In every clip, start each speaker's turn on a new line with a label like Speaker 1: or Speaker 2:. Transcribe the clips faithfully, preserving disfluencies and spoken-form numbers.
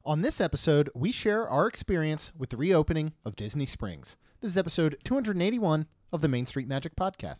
Speaker 1: On this episode, we share our experience with the reopening of Disney Springs. This is episode two hundred eighty-one of the Main Street Magic Podcast.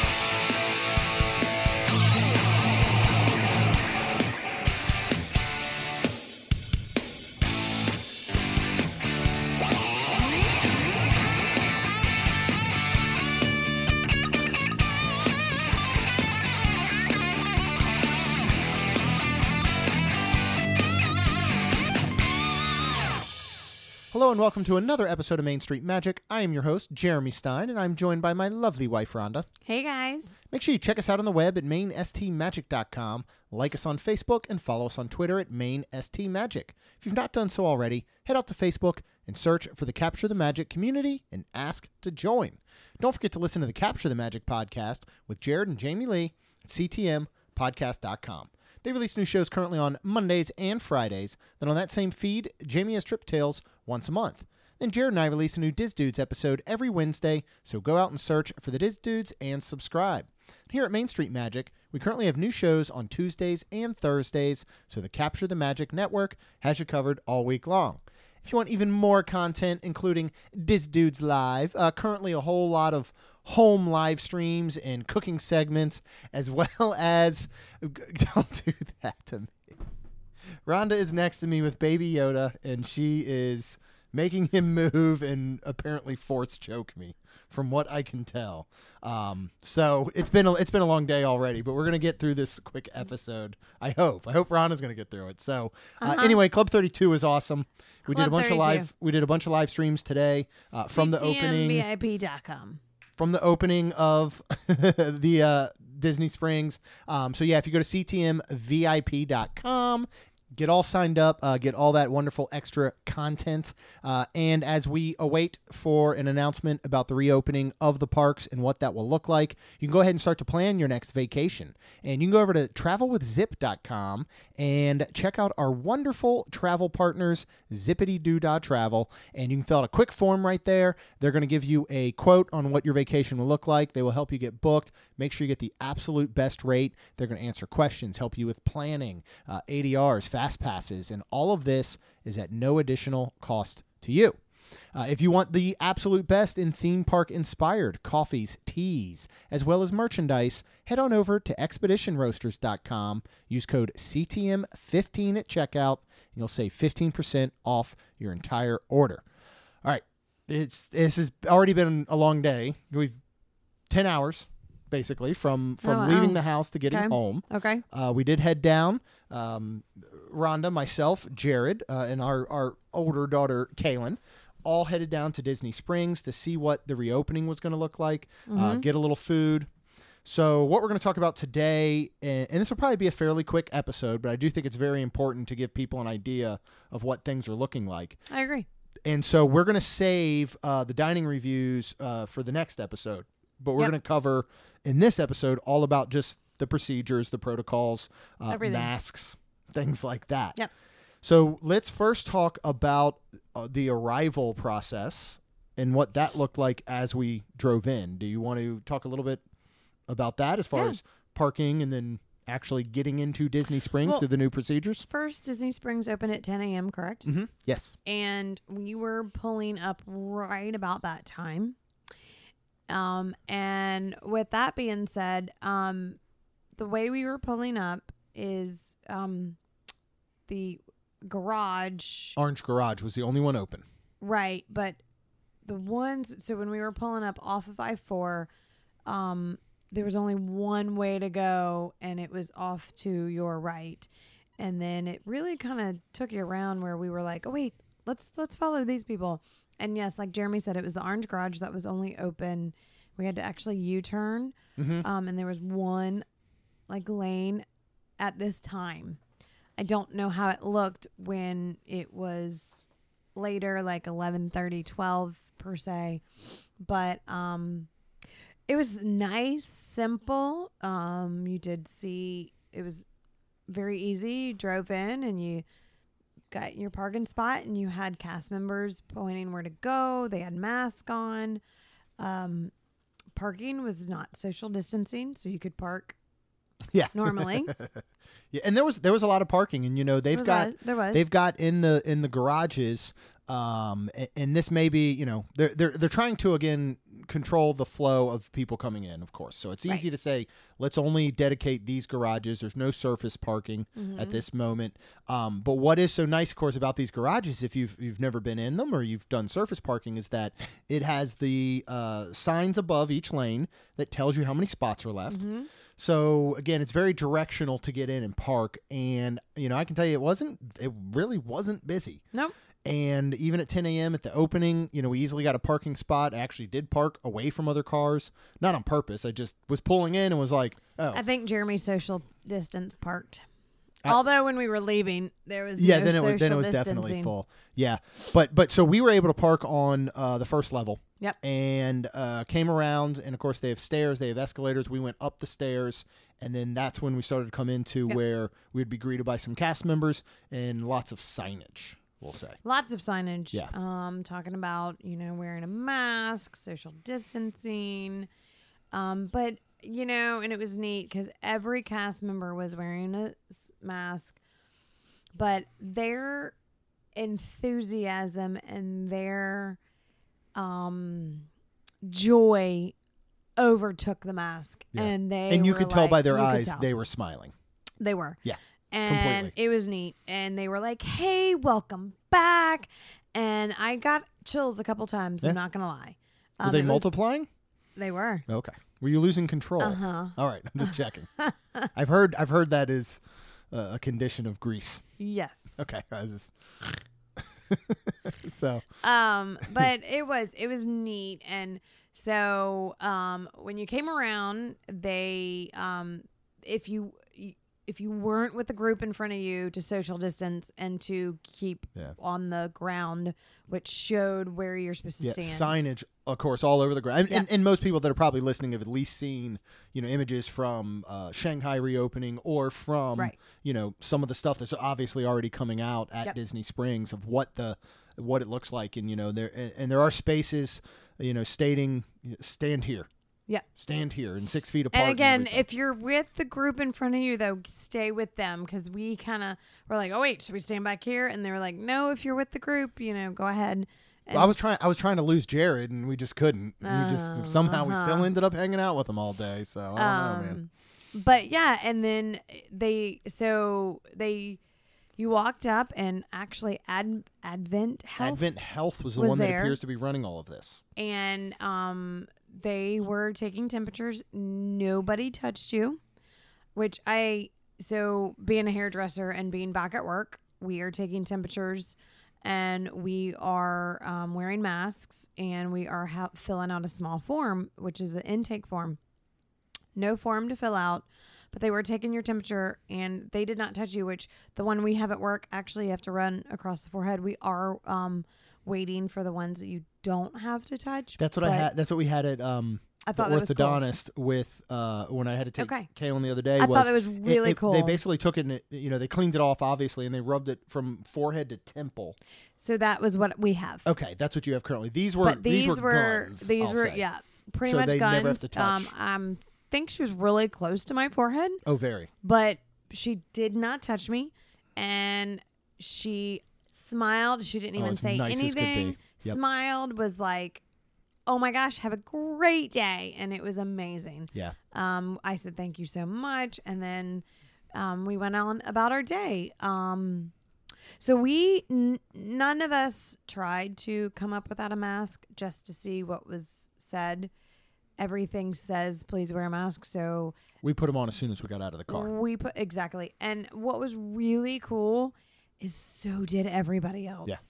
Speaker 1: Hello and welcome to another episode of Main Street Magic. I am your host, Jeremy Stein, and I'm joined by my lovely wife, Rhonda.
Speaker 2: Hey, guys.
Speaker 1: Make sure you check us out on the web at main s t magic dot com, like us on Facebook, and follow us on Twitter at main s t magic. If you've not done so already, head out to Facebook and search for the Capture the Magic community and ask to join. Don't forget to listen to the Capture the Magic podcast with Jared and Jamie Lee at c t m podcast dot com. They release new shows currently on Mondays and Fridays. Then on that same feed, Jamie has Trip Tales once a month. Then Jared and I release a new Diz Dudes episode every Wednesday, so go out and search for the Diz Dudes and subscribe. Here at Main Street Magic, we currently have new shows on Tuesdays and Thursdays, so the Capture the Magic Network has you covered all week long. If you want even more content, including Diz Dudes Live, uh, currently a whole lot of home live streams and cooking segments, as well as... Don't do that to me. Rhonda is next to me with Baby Yoda, and she is making him move and apparently force choke me, from what I can tell. Um, so it's been a, it's been a long day already, but we're gonna get through this quick episode. I hope. I hope Rhonda's gonna get through it. So uh,
Speaker 2: uh-huh.
Speaker 1: anyway, Club thirty-two is awesome. We
Speaker 2: Club
Speaker 1: did a bunch
Speaker 2: thirty-two.
Speaker 1: of live. We did a bunch of live streams today uh, from the opening.
Speaker 2: C T M V I P dot com.
Speaker 1: From the opening of the uh, Disney Springs. Um, so yeah, if you go to c t m v i p dot com. Get all signed up, uh, get all that wonderful extra content. Uh, and as we await for an announcement about the reopening of the parks and what that will look like, you can go ahead and start to plan your next vacation. And you can go over to travel with zip dot com and check out our wonderful travel partners, zippity doo dah travel. And you can fill out a quick form right there. They're going to give you a quote on what your vacation will look like. They will help you get booked. Make sure you get the absolute best rate. They're going to answer questions, help you with planning, uh, A D Rs, fast passes, and all of this is at no additional cost to you. Uh, if you want the absolute best in theme park inspired coffees, teas, as well as merchandise, head on over to expedition roasters dot com. Use code C T M fifteen at checkout, and you'll save fifteen percent off your entire order. All right, it's this has already been a long day. We've ten hours. Basically, from, from
Speaker 2: oh,
Speaker 1: leaving
Speaker 2: wow.
Speaker 1: the house to getting
Speaker 2: Okay.
Speaker 1: home.
Speaker 2: Okay.
Speaker 1: Uh, we did head down. Um, Rhonda, myself, Jared, uh, and our, our older daughter, Kaylin, all headed down to Disney Springs to see what the reopening was going to look like,
Speaker 2: Mm-hmm.
Speaker 1: uh, get a little food. So what we're going to talk about today, and, and this will probably be a fairly quick episode, but I do think it's very important to give people an idea of what things are looking like.
Speaker 2: I agree.
Speaker 1: And so we're going to save uh, the dining reviews uh, for the next episode. But we're
Speaker 2: Yep.
Speaker 1: going to cover in this episode all about just the procedures, the protocols, uh,
Speaker 2: Everything.
Speaker 1: masks, things like that.
Speaker 2: Yep.
Speaker 1: So let's first talk about uh, the arrival process and what that looked like as we drove in. Do you want to talk a little bit about that as far
Speaker 2: Yeah.
Speaker 1: as parking and then actually getting into Disney Springs
Speaker 2: Well,
Speaker 1: through the new procedures?
Speaker 2: First, Disney Springs open at ten a.m., correct?
Speaker 1: Mm-hmm. Yes.
Speaker 2: And we were pulling up right about that time. Um, and with that being said, um, the way we were pulling up is um, the garage.
Speaker 1: Orange Garage was the only one open.
Speaker 2: Right, but the ones, so when we were pulling up off of I four, um, there was only one way to go, and it was off to your right. And then it really kind of took you around where we were like, oh, wait, let's let's follow these people. And yes, like Jeremy said, it was the Orange Garage that was only open. We had to actually U-turn,
Speaker 1: Mm-hmm.
Speaker 2: um, and there was one like lane at this time. I don't know how it looked when it was later, like eleven thirty, twelve per se, but um, it was nice, simple. Um, you did see it was very easy. You drove in and you got your parking spot, and you had cast members pointing where to go. They had masks on. Um, parking was not social distancing, so you could park
Speaker 1: Yeah.
Speaker 2: Normally.
Speaker 1: Yeah, and there was there was a lot of parking, and you know they've
Speaker 2: There was
Speaker 1: got
Speaker 2: a- there was.
Speaker 1: they've got in the in the garages, um, a- and this may be you know they're they're they're trying to again control the flow of people coming in, of course. So it's easy
Speaker 2: Right.
Speaker 1: to say let's only dedicate these garages. There's no surface parking
Speaker 2: Mm-hmm.
Speaker 1: at this moment. Um, but what is so nice, of course, about these garages, if you've you've never been in them or you've done surface parking, is that it has the uh, signs above each lane that tells you how many spots are left.
Speaker 2: Mm-hmm.
Speaker 1: So again, it's very directional to get in and park, and you know I can tell you it wasn't, it really wasn't busy.
Speaker 2: Nope.
Speaker 1: And even at ten a.m. at the opening, you know we easily got a parking spot. I actually did park away from other cars, not on purpose. I just was pulling in and was like, oh,
Speaker 2: I think Jeremy social distance parked.
Speaker 1: I-
Speaker 2: Although when we were leaving, there was
Speaker 1: yeah.
Speaker 2: no
Speaker 1: Then it was then it
Speaker 2: social
Speaker 1: was definitely
Speaker 2: distancing.
Speaker 1: full. Yeah, but but so we were able to park on uh, the first level.
Speaker 2: Yep.
Speaker 1: And uh, came around, and of course they have stairs, they have escalators. We went up the stairs, and then that's when we started to come into
Speaker 2: Yep.
Speaker 1: where we'd be greeted by some cast members and lots of signage, we'll say.
Speaker 2: Lots of signage.
Speaker 1: Yeah.
Speaker 2: Um, talking about, you know, wearing a mask, social distancing. Um, but, you know, and it was neat because every cast member was wearing a s- mask, but their enthusiasm and their um, joy overtook the mask.
Speaker 1: Yeah.
Speaker 2: And they
Speaker 1: And you
Speaker 2: were
Speaker 1: could tell
Speaker 2: like-
Speaker 1: by their
Speaker 2: you could
Speaker 1: eyes
Speaker 2: tell.
Speaker 1: they were smiling.
Speaker 2: They were.
Speaker 1: Yeah,
Speaker 2: And
Speaker 1: completely.
Speaker 2: it was neat. And they were like, hey, welcome back. And I got chills a couple times.
Speaker 1: Yeah.
Speaker 2: I'm not going to lie.
Speaker 1: Were
Speaker 2: Um,
Speaker 1: they
Speaker 2: it was-
Speaker 1: multiplying?
Speaker 2: They were.
Speaker 1: Okay. Were you losing control?
Speaker 2: Uh-huh.
Speaker 1: All right, I'm just checking. I've heard I've heard that is uh, a condition of Greece.
Speaker 2: Yes.
Speaker 1: Okay. I was just so
Speaker 2: Um, but it was it was neat. And so um when you came around, they um if you if you weren't with the group in front of you, to social distance and to keep
Speaker 1: Yeah.
Speaker 2: on the ground, which showed where you're supposed to
Speaker 1: yeah,
Speaker 2: stand.
Speaker 1: signage, of course, all over the ground. And,
Speaker 2: Yeah.
Speaker 1: and, and most people that are probably listening have at least seen, you know, images from uh, Shanghai reopening or from,
Speaker 2: Right.
Speaker 1: you know, some of the stuff that's obviously already coming out at
Speaker 2: Yep.
Speaker 1: Disney Springs of what the what it looks like. And you know, there and, and there are spaces, you know, stating stand here.
Speaker 2: Yeah.
Speaker 1: Stand here and six feet apart.
Speaker 2: And again,
Speaker 1: everything.
Speaker 2: if you're with the group in front of you, though, stay with them, because we kind of were like, "Oh wait, should we stand back here?" And they were like, "No, if you're with the group, you know, go ahead." And
Speaker 1: I was trying. I was trying to lose Jared, and we just couldn't. We
Speaker 2: Oh,
Speaker 1: just somehow we still
Speaker 2: uh-huh.
Speaker 1: ended up hanging out with him all day. So I don't know, man.
Speaker 2: Um, but yeah, and then they so they you walked up, and actually Ad, Advent Health
Speaker 1: Advent Health was the
Speaker 2: was
Speaker 1: one that
Speaker 2: there.
Speaker 1: appears to be running all of this.
Speaker 2: and um they were taking temperatures. Nobody touched you, which I so being a hairdresser and being back at work, we are taking temperatures, and we are um, wearing masks, and we are ha- filling out a small form, which is an intake form. No form to fill out, but they were taking your temperature, and they did not touch you, which the one we have at work, actually you have to run across the forehead. We are um, waiting for the ones that you don't have to touch.
Speaker 1: That's what I
Speaker 2: but
Speaker 1: had. That's what we had at um,
Speaker 2: I
Speaker 1: the
Speaker 2: thought that was cool.
Speaker 1: orthodontist with uh, when I had to take
Speaker 2: Okay.
Speaker 1: Kaylin the other day.
Speaker 2: I
Speaker 1: was,
Speaker 2: thought it was
Speaker 1: it-
Speaker 2: really
Speaker 1: it-
Speaker 2: cool.
Speaker 1: They basically took it, and it, you know, they cleaned it off obviously, and they rubbed it from forehead to temple.
Speaker 2: So that was what we have.
Speaker 1: Okay, that's what you have currently. These were
Speaker 2: but these,
Speaker 1: these
Speaker 2: were,
Speaker 1: guns,
Speaker 2: these
Speaker 1: I'll
Speaker 2: were
Speaker 1: say.
Speaker 2: yeah, pretty
Speaker 1: So
Speaker 2: much
Speaker 1: they
Speaker 2: guns.
Speaker 1: never have to touch.
Speaker 2: Um, I think she was really close to my forehead,
Speaker 1: Oh, very.
Speaker 2: but she did not touch me, and she smiled. She didn't
Speaker 1: Oh,
Speaker 2: even
Speaker 1: as
Speaker 2: say
Speaker 1: nice as could be.
Speaker 2: anything.
Speaker 1: Yep.
Speaker 2: Smiled, was like, "Oh my gosh, have a great day," and it was amazing.
Speaker 1: Yeah.
Speaker 2: Um, I said thank you so much, and then um, we went on about our day. Um, so we n- none of us tried to come up without a mask just to see what was said. Everything says please wear a mask, so
Speaker 1: We put them on as soon as we got out of the car.
Speaker 2: we put exactly. And what was really cool is so did everybody else.
Speaker 1: Yeah.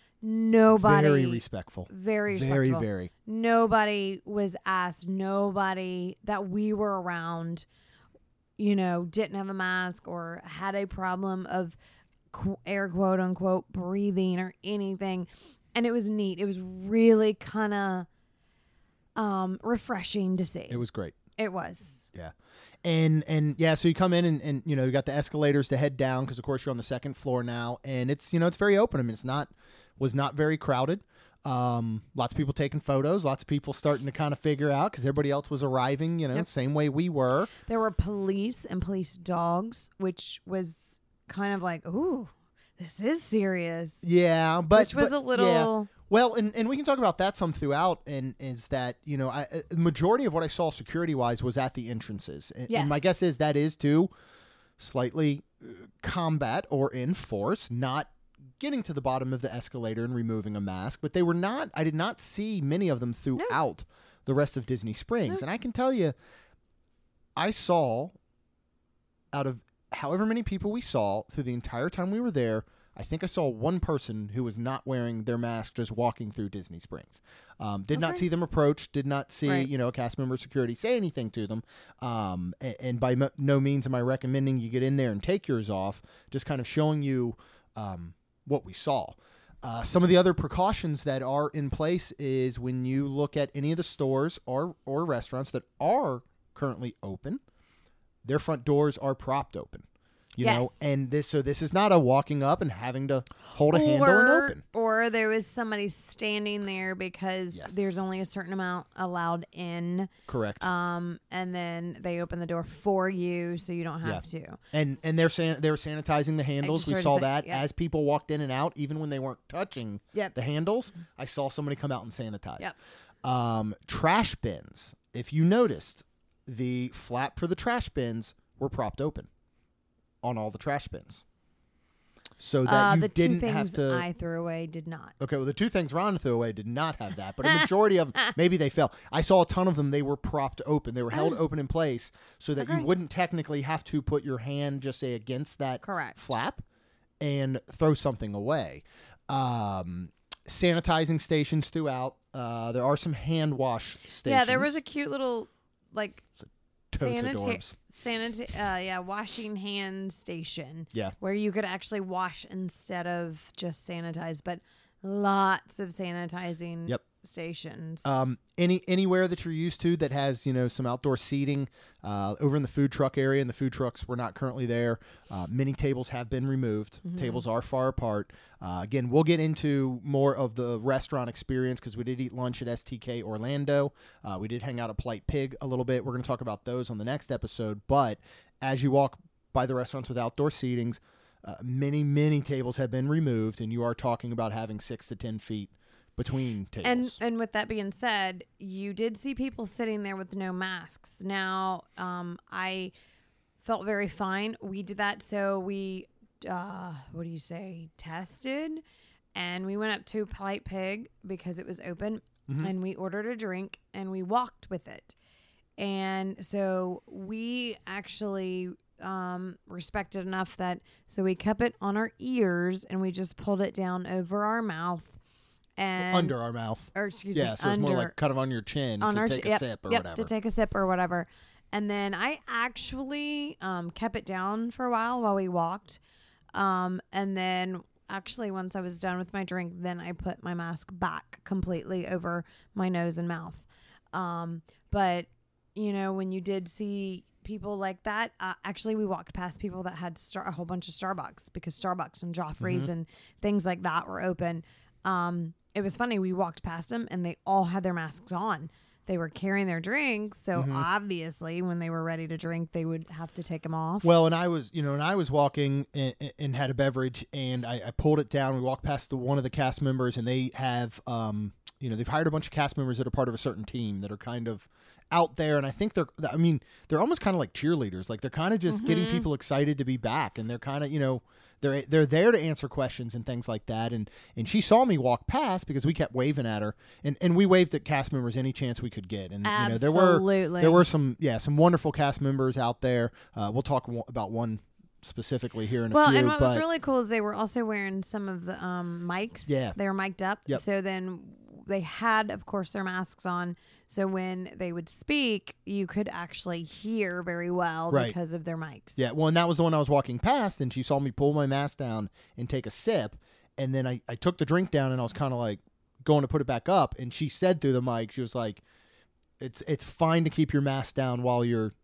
Speaker 2: Nobody
Speaker 1: Very respectful.
Speaker 2: very
Speaker 1: Very,
Speaker 2: respectful.
Speaker 1: very.
Speaker 2: Nobody was asked. Nobody that we were around, you know, didn't have a mask or had a problem of qu- air quote unquote breathing or anything. And it was neat. It was really kind of um, refreshing to see.
Speaker 1: It was great.
Speaker 2: It was.
Speaker 1: Yeah. And and yeah, so you come in and, and you know, you got the escalators to head down because of course you're on the second floor now, and it's you know, it's very open. I mean, it's not was not very crowded. Um, lots of people taking photos, lots of people starting to kind of figure out because everybody else was arriving, you know,
Speaker 2: Yep.
Speaker 1: same way we were.
Speaker 2: There were police and police dogs, which was kind of like, ooh, this is serious. Yeah,
Speaker 1: but
Speaker 2: which was
Speaker 1: but,
Speaker 2: a little.
Speaker 1: Yeah. Well, and, and we can talk about that some throughout, and is that, you know, I, the majority of what I saw security-wise was at the entrances. And,
Speaker 2: Yes.
Speaker 1: and my guess is that is to slightly uh, combat or enforce not getting to the bottom of the escalator and removing a mask. But they were not, I did not see many of them throughout the rest of Disney Springs.
Speaker 2: No.
Speaker 1: And I can tell you, I saw, out of however many people we saw through the entire time we were there, I think I saw one person who was not wearing their mask just walking through Disney Springs. Um, did not
Speaker 2: Okay.
Speaker 1: see them approach, did not see,
Speaker 2: Right.
Speaker 1: you know, a cast member of security say anything to them. Um, and, and by mo- no means am I recommending you get in there and take yours off, just kind of showing you um, what we saw. Uh, some of the other precautions that are in place is when you look at any of the stores or, or restaurants that are currently open, their front doors are propped open. You
Speaker 2: Yes.
Speaker 1: know, and this so this is not a walking up and having to hold a handle and
Speaker 2: Or,
Speaker 1: open.
Speaker 2: or there was somebody standing there because
Speaker 1: Yes.
Speaker 2: there's only a certain amount allowed in.
Speaker 1: Correct.
Speaker 2: Um, and then they open the door for you, so you don't have to.
Speaker 1: and and they're san- they were sanitizing the handles.
Speaker 2: just
Speaker 1: We
Speaker 2: heard
Speaker 1: saw
Speaker 2: say-
Speaker 1: that
Speaker 2: yeah.
Speaker 1: as people walked in and out, even when they weren't touching
Speaker 2: Yep.
Speaker 1: the handles. I saw somebody come out and sanitize.
Speaker 2: Yep.
Speaker 1: Um, trash bins. If you noticed, the flap for the trash bins were propped open on all the trash bins, so that
Speaker 2: Uh,
Speaker 1: you
Speaker 2: the two
Speaker 1: didn't
Speaker 2: things
Speaker 1: have to.
Speaker 2: I threw away did not.
Speaker 1: Okay, well, the two things Ron threw away did not have that, but a majority of them, maybe they fell. I saw a ton of them. They were propped open. They were held open in place so that
Speaker 2: Okay.
Speaker 1: you wouldn't technically have to put your hand, just say, against that
Speaker 2: Correct.
Speaker 1: flap and throw something away. Um, sanitizing stations throughout. Uh, there are some hand wash stations.
Speaker 2: Yeah, there was a cute little like
Speaker 1: Totes
Speaker 2: sanita-
Speaker 1: adorbs.
Speaker 2: sanita- uh, yeah, washing hand station.
Speaker 1: Yeah.
Speaker 2: Where you could actually wash instead of just sanitize, but lots of sanitizing
Speaker 1: Yep.
Speaker 2: stations.
Speaker 1: Um, any anywhere that you're used to that has, you know, some outdoor seating, uh, over in the food truck area, and the food trucks were not currently there. Uh, many tables have been removed.
Speaker 2: Mm-hmm.
Speaker 1: Tables are far apart. Uh, again, we'll get into more of the restaurant experience because we did eat lunch at S T K Orlando. Uh, we did hang out at Polite Pig a little bit. We're going to talk about those on the next episode. But as you walk by the restaurants with outdoor seatings, uh, many, many tables have been removed, and you are talking about having six to ten feet between tables.
Speaker 2: And and with that being said, you did see people sitting there with no masks. Now, um, I felt very fine. We did that, so we, uh, what do you say, tested, and we went up to Polite Pig because it was open,
Speaker 1: Mhm.
Speaker 2: and we ordered a drink, and we walked with it. And so we actually um, respected enough that, so we kept it on our ears, and we just pulled it down over our mouth. And
Speaker 1: under our mouth.
Speaker 2: or excuse
Speaker 1: Yeah,
Speaker 2: me,
Speaker 1: so it's
Speaker 2: under
Speaker 1: more like kind of on your chin
Speaker 2: on
Speaker 1: to
Speaker 2: our
Speaker 1: take
Speaker 2: ch-
Speaker 1: a
Speaker 2: yep,
Speaker 1: sip or
Speaker 2: yep,
Speaker 1: whatever.
Speaker 2: to take a sip or whatever. And then I actually um, kept it down for a while while we walked. Um, and then actually once I was done with my drink, then I put my mask back completely over my nose and mouth. Um, but you know, when you did see people like that, uh, actually we walked past people that had star- a whole bunch of Starbucks because Starbucks and Joffrey's
Speaker 1: Mhm.
Speaker 2: and things like that were open. Um, it was funny. We walked past them and they all had their masks on. They were carrying their drinks. So
Speaker 1: Mhm.
Speaker 2: obviously when they were ready to drink, they would have to take them off.
Speaker 1: Well, and I was, you know, and I was walking and, and had a beverage, and I, I pulled it down. We walked past the one of the cast members, and they have, um, you know, they've hired a bunch of cast members that are part of a certain team that are kind of out there, and I think they're, I mean, they're almost kind of like cheerleaders. Like they're kind of just getting
Speaker 2: Mhm.
Speaker 1: people excited to be back, and they're kind of, you know, they're they're there to answer questions and things like that. And and she saw me walk past because we kept waving at her, and, and we waved at cast members any chance we could get. And you know, there were
Speaker 2: Absolutely.
Speaker 1: there were some yeah some wonderful cast members out there. Uh, we'll talk w- about one specifically here in a
Speaker 2: Well,
Speaker 1: few.
Speaker 2: and what
Speaker 1: but
Speaker 2: was really cool is they were also wearing some of the um, mics.
Speaker 1: Yeah.
Speaker 2: They were mic'd up.
Speaker 1: Yep.
Speaker 2: So then they had, of course, their masks on. So when they would speak, you could actually hear very well
Speaker 1: Right.
Speaker 2: because of their mics.
Speaker 1: yeah, well, and that was the one I was walking past, and she saw me pull my mask down and take a sip, and then I, I took the drink down, and I was kind of like going to put it back up, and she said through the mic, she was like, "It's it's fine to keep your mask down while you're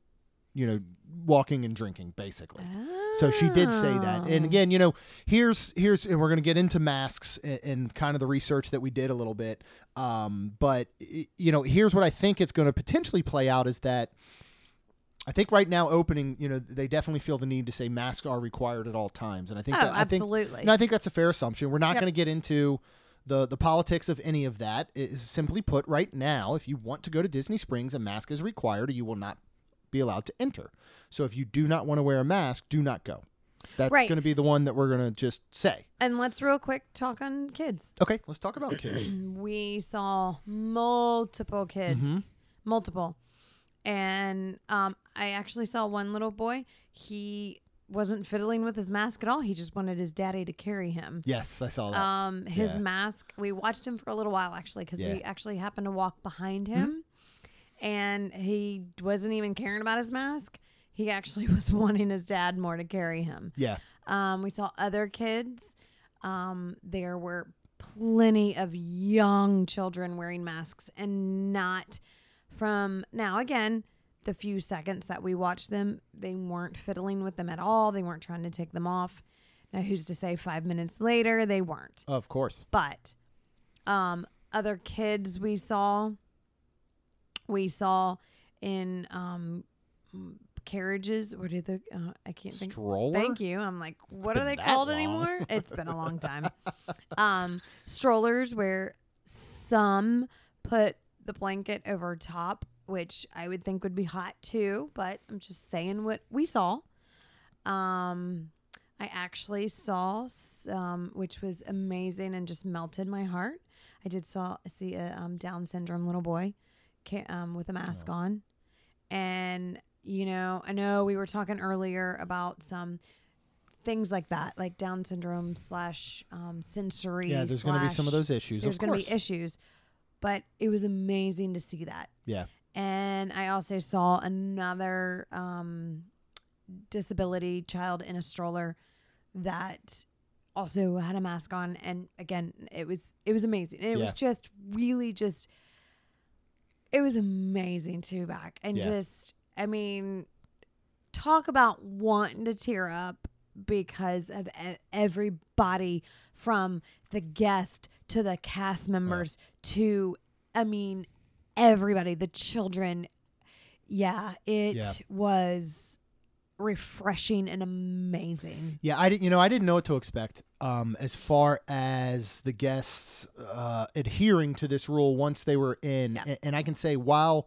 Speaker 1: you know, walking and drinking, basically. So she did say that. And again, you know, here's, here's, and we're going to get into masks and, and kind of the research that we did a little bit. Um, but, you know, here's what I think it's going to potentially play out is that I think right now opening, you know, they definitely feel the need to say masks are required at all times. And I think,
Speaker 2: oh,
Speaker 1: that, I think,
Speaker 2: absolutely.
Speaker 1: and I think that's a fair assumption. We're not
Speaker 2: Yep.
Speaker 1: going to get into the, the politics of any of that. It is simply put, right now, if you want to go to Disney Springs, a mask is required or you will not be allowed to enter. So if you do not want to wear a mask, do not go. That's
Speaker 2: Right.
Speaker 1: going to be the one that we're going to just say.
Speaker 2: And let's real quick talk on kids.
Speaker 1: Okay, let's talk about kids.
Speaker 2: We saw multiple kids,
Speaker 1: Mhm.
Speaker 2: multiple. And um, I actually saw one little boy. He wasn't fiddling with his mask at all. He just wanted his daddy to carry him.
Speaker 1: Yes, I saw that.
Speaker 2: Um, his
Speaker 1: Yeah.
Speaker 2: mask, we watched him for a little while actually because
Speaker 1: Yeah.
Speaker 2: we actually happened to walk behind him. And he wasn't even caring about his mask. He actually was wanting his dad more to carry him.
Speaker 1: yeah.
Speaker 2: Um, we saw other kids. Um, there were plenty of young children wearing masks and not from now again, the few seconds that we watched them, they weren't fiddling with them at all. They weren't trying to take them off. Now, who's to say five minutes later they weren't?
Speaker 1: Of course.
Speaker 2: But um, other kids we saw, we saw in um, carriages. What are the? Uh, I can't think.
Speaker 1: Stroller?
Speaker 2: Thank you. I'm like, what
Speaker 1: Been
Speaker 2: are they
Speaker 1: that
Speaker 2: called
Speaker 1: long.
Speaker 2: anymore? It's been a long time. um, strollers where some put the blanket over top, which I would think would be hot too. But I'm just saying what we saw. Um, I actually saw some, which was amazing and just melted my heart. I did saw see a um, Down syndrome little boy, ca- um, with a mask
Speaker 1: Oh.
Speaker 2: on, and you know, I know we were talking earlier about some things like that, like Down syndrome slash um, sensory.
Speaker 1: Yeah, there's going to be some of
Speaker 2: slash-
Speaker 1: those issues.
Speaker 2: There's
Speaker 1: of
Speaker 2: going to
Speaker 1: course.
Speaker 2: be issues, but it was amazing to see that.
Speaker 1: Yeah.
Speaker 2: And I also saw another um, disability child in a stroller that also had a mask on, and again, it was it was amazing. And it
Speaker 1: Yeah.
Speaker 2: was just really just it was amazing to back and
Speaker 1: Yeah.
Speaker 2: just I mean, talk about wanting to tear up because of e- everybody from the guest to the cast members to I mean everybody, the children. Yeah, it
Speaker 1: Yeah.
Speaker 2: was refreshing and amazing.
Speaker 1: Yeah, I didn't. You know, I didn't know what to expect. Um, as far as the guests uh, adhering to this rule once they were in,
Speaker 2: Yeah.
Speaker 1: and, and I can say, while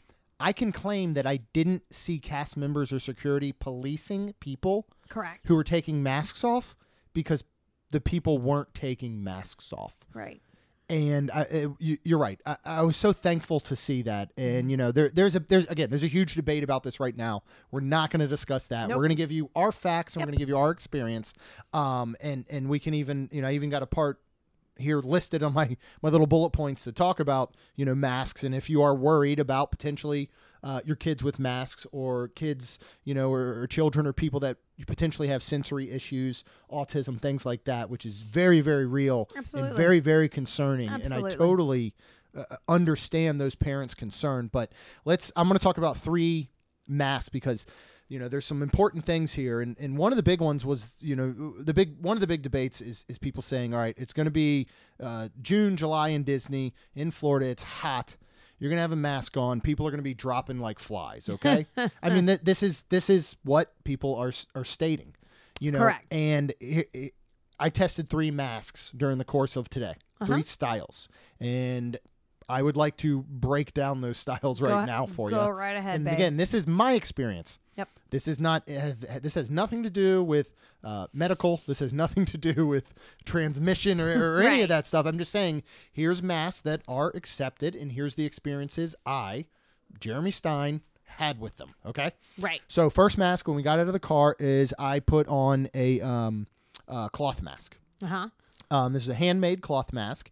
Speaker 1: I can claim that I didn't see cast members or security policing people
Speaker 2: Correct.
Speaker 1: who were taking masks off because the people weren't taking masks off.
Speaker 2: Right.
Speaker 1: And I, it, you, you're right. I, I was so thankful to see that. And you know, there, there's a there's again, there's a huge debate about this right now. We're not going to discuss that.
Speaker 2: Nope.
Speaker 1: We're going to give you our facts and
Speaker 2: Yep.
Speaker 1: we're going to give you our experience. Um, and and we can even, you know, I even got a part here listed on my my little bullet points to talk about, you know, masks, and if you are worried about potentially uh, your kids with masks or kids, you know, or, or children or people that you potentially have sensory issues, autism, things like that, which is very, very real
Speaker 2: Absolutely.
Speaker 1: and very, very concerning.
Speaker 2: Absolutely.
Speaker 1: And I totally uh, understand those parents' concern. But let's, I'm going to talk about three masks because, you know, there's some important things here. And, and one of the big ones was, you know, the big, one of the big debates is, is people saying, all right, it's going to be uh, June, July in Disney, in Florida. It's hot. You're going to have a mask on. People are going to be dropping like flies. Okay. I mean, th- this is, this is what people are, are stating, you know,
Speaker 2: Correct.
Speaker 1: and it, it, I tested three masks during the course of today,
Speaker 2: Uh-huh.
Speaker 1: three styles. And I would like to break down those styles right
Speaker 2: Go-
Speaker 1: now for you.
Speaker 2: Go right ahead,
Speaker 1: And
Speaker 2: babe.
Speaker 1: again, this is my experience.
Speaker 2: Yep.
Speaker 1: This is not. have- This has nothing to do with uh, medical. This has nothing to do with transmission or, or any
Speaker 2: Right.
Speaker 1: of that stuff. I'm just saying, here's masks that are accepted, and here's the experiences I, Jeremy Stein, had with them. Okay.
Speaker 2: Right.
Speaker 1: So first mask when we got out of the car is I put on a um, uh, cloth mask.
Speaker 2: Uh huh.
Speaker 1: Um, this is a handmade cloth mask,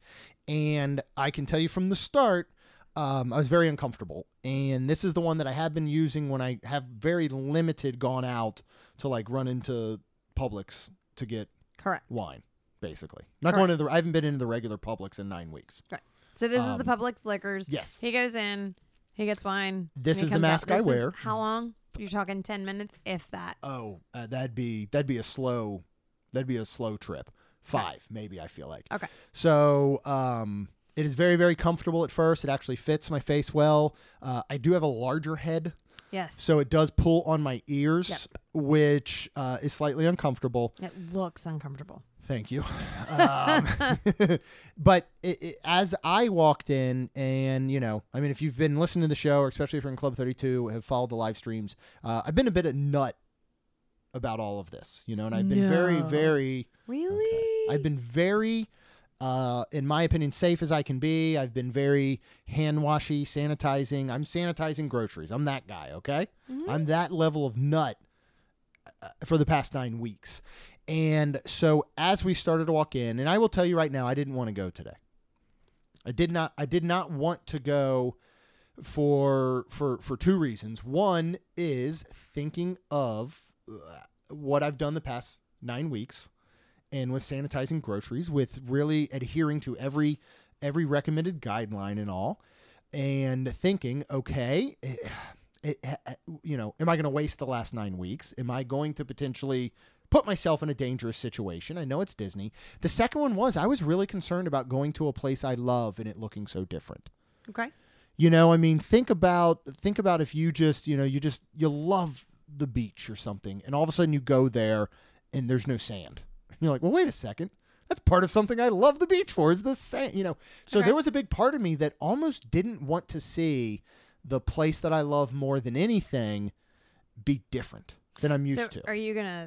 Speaker 1: and I can tell you from the start, um, I was very uncomfortable. And this is the one that I have been using when I have very limited gone out to like run into Publix to get
Speaker 2: Correct.
Speaker 1: wine, basically. Not
Speaker 2: Correct.
Speaker 1: going to the. I haven't been into the regular Publix in nine weeks.
Speaker 2: So this is
Speaker 1: Um,
Speaker 2: the Publix liquors.
Speaker 1: Yes.
Speaker 2: He goes in. He gets wine.
Speaker 1: This
Speaker 2: and he
Speaker 1: is the
Speaker 2: comes out.
Speaker 1: mask I
Speaker 2: This is
Speaker 1: wear.
Speaker 2: how long? You're talking ten minutes, if that.
Speaker 1: Oh, uh, that'd be that'd be a slow, that'd be a slow trip. Five, maybe, I feel like.
Speaker 2: Okay.
Speaker 1: So um, it is very, very comfortable at first. It actually fits my face well. Uh, I do have a larger head.
Speaker 2: Yes.
Speaker 1: So it does pull on my ears,
Speaker 2: Yep.
Speaker 1: which uh, is slightly uncomfortable.
Speaker 2: It looks uncomfortable.
Speaker 1: Thank you. Um, but it, it, as I walked in, and, you know, I mean, if you've been listening to the show, or especially if you're in Club thirty-two, have followed the live streams, uh, I've been a bit of nut about all of this, you know, and I've been
Speaker 2: No.
Speaker 1: very, very...
Speaker 2: Really?
Speaker 1: Okay. I've been very, uh, in my opinion, safe as I can be. I've been very hand-washy, sanitizing. I'm sanitizing groceries. I'm that guy, okay?
Speaker 2: Mm-hmm.
Speaker 1: I'm that level of nut uh, for the past nine weeks. And so as we started to walk in, and I will tell you right now, I didn't want to go today. I did not. I did not want to go for for for two reasons. One is thinking of uh, what I've done the past nine weeks, and with sanitizing groceries, with really adhering to every every recommended guideline and all, and thinking, okay, it, it, you know, am I going to waste the last nine weeks? Am I going to potentially put myself in a dangerous situation? I know it's Disney. The second one was I was really concerned about going to a place I love and it looking so different.
Speaker 2: Okay.
Speaker 1: You know, I mean, think about think about if you just, you know, you just you love the beach or something, and all of a sudden you go there and there's no sand. And you're like, well, wait a second. That's part of something I love the beach for, is the sand, you know. So
Speaker 2: Okay.
Speaker 1: there was a big part of me that almost didn't want to see the place that I love more than anything be different than I'm used
Speaker 2: so
Speaker 1: to.
Speaker 2: Are you gonna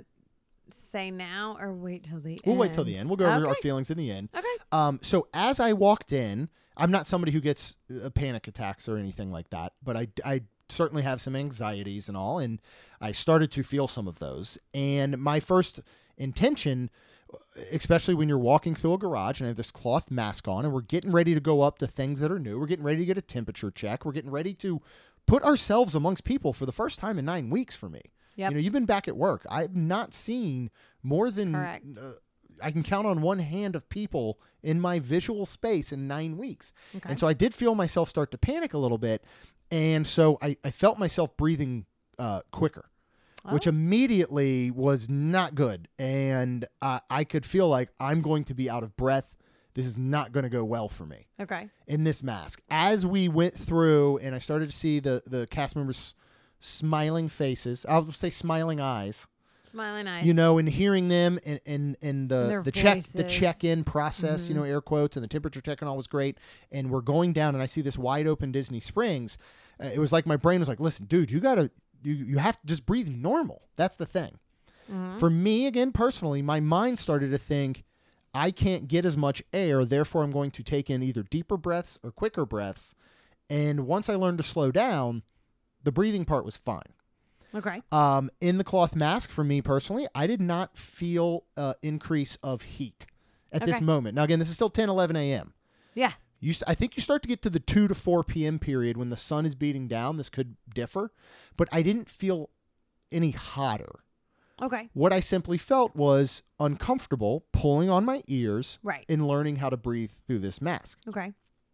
Speaker 2: say now or wait till the
Speaker 1: We'll
Speaker 2: end?
Speaker 1: wait till the end. We'll go over
Speaker 2: Okay.
Speaker 1: our feelings in the end.
Speaker 2: Okay.
Speaker 1: Um, so as I walked in, I'm not somebody who gets uh, panic attacks or anything like that, but I, I certainly have some anxieties and all, and I started to feel some of those. And my first intention, especially when you're walking through a garage and I have this cloth mask on and we're getting ready to go up to things that are new, we're getting ready to get a temperature check, we're getting ready to put ourselves amongst people for the first time in nine weeks for me.
Speaker 2: Yep.
Speaker 1: You know, you've been back at work. I've not seen more than
Speaker 2: Correct.
Speaker 1: uh, I can count on one hand of people in my visual space in nine weeks.
Speaker 2: Okay.
Speaker 1: And so I did feel myself start to panic a little bit. And so I, I felt myself breathing uh, quicker, which
Speaker 2: Oh.
Speaker 1: immediately was not good. And uh, I could feel like I'm going to be out of breath. This is not going to go well for me
Speaker 2: Okay.
Speaker 1: in this mask. As we went through and I started to see the, the cast members' smiling faces, I'll say smiling eyes,
Speaker 2: Smiling eyes.
Speaker 1: you know, and hearing them and, and, and the,
Speaker 2: Their
Speaker 1: the check, the
Speaker 2: voices.
Speaker 1: check-in process,
Speaker 2: Mhm.
Speaker 1: you know, air quotes, and the temperature check and all was great. And we're going down and I see this wide open Disney Springs. Uh, it was like, my brain was like, listen, dude, you gotta, you, you have to just breathe normal. That's the thing.
Speaker 2: Mhm.
Speaker 1: For me, again, personally, my mind started to think, I can't get as much air, therefore I'm going to take in either deeper breaths or quicker breaths. And once I learned to slow down, the breathing part was fine.
Speaker 2: Okay.
Speaker 1: Um, in the cloth mask, for me personally, I did not feel uh, increase of heat at this
Speaker 2: Okay.
Speaker 1: moment. Now, again, this is still ten, eleven a.m.
Speaker 2: Yeah.
Speaker 1: You st- I think you start to get to the two to four p.m. period when the sun is beating down. This could differ, but I didn't feel any hotter.
Speaker 2: Okay.
Speaker 1: What I simply felt was uncomfortable pulling on my ears
Speaker 2: Right.
Speaker 1: in learning how to breathe through this mask.
Speaker 2: Okay.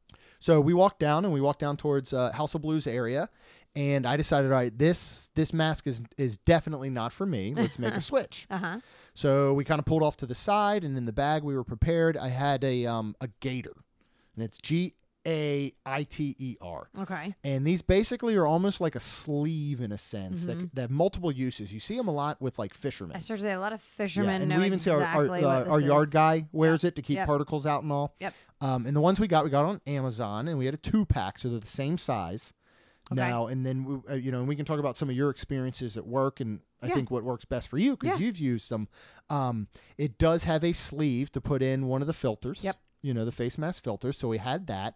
Speaker 1: So we walked down and we walked down towards uh, House of Blues area, and I decided, all right, this this mask is is definitely not for me. Let's make a switch.
Speaker 2: Uh huh.
Speaker 1: So we kind of pulled off to the side, and in the bag we were prepared. I had a um a gator, and it's G A I T E R.
Speaker 2: Okay.
Speaker 1: And these basically are almost like a sleeve in a sense that,
Speaker 2: Mhm.
Speaker 1: that have multiple uses. You see them a lot with like fishermen.
Speaker 2: I started to say a lot of
Speaker 1: Yeah,
Speaker 2: fishermen
Speaker 1: and
Speaker 2: know
Speaker 1: we even
Speaker 2: exactly
Speaker 1: see our our,
Speaker 2: what
Speaker 1: uh,
Speaker 2: this
Speaker 1: our yard
Speaker 2: is.
Speaker 1: guy wears it to keep
Speaker 2: Yep.
Speaker 1: particles out and all.
Speaker 2: Yep.
Speaker 1: Um, and the ones we got, we got on Amazon, and we had a two pack, so they're the same size.
Speaker 2: Okay.
Speaker 1: Now and then, we, uh, you know, and we can talk about some of your experiences at work, and I
Speaker 2: Yeah.
Speaker 1: think what works best for you because
Speaker 2: Yeah.
Speaker 1: you've used them. Um, it does have a sleeve to put in one of the filters.
Speaker 2: Yep.
Speaker 1: You know, the face mask filter. So we had that.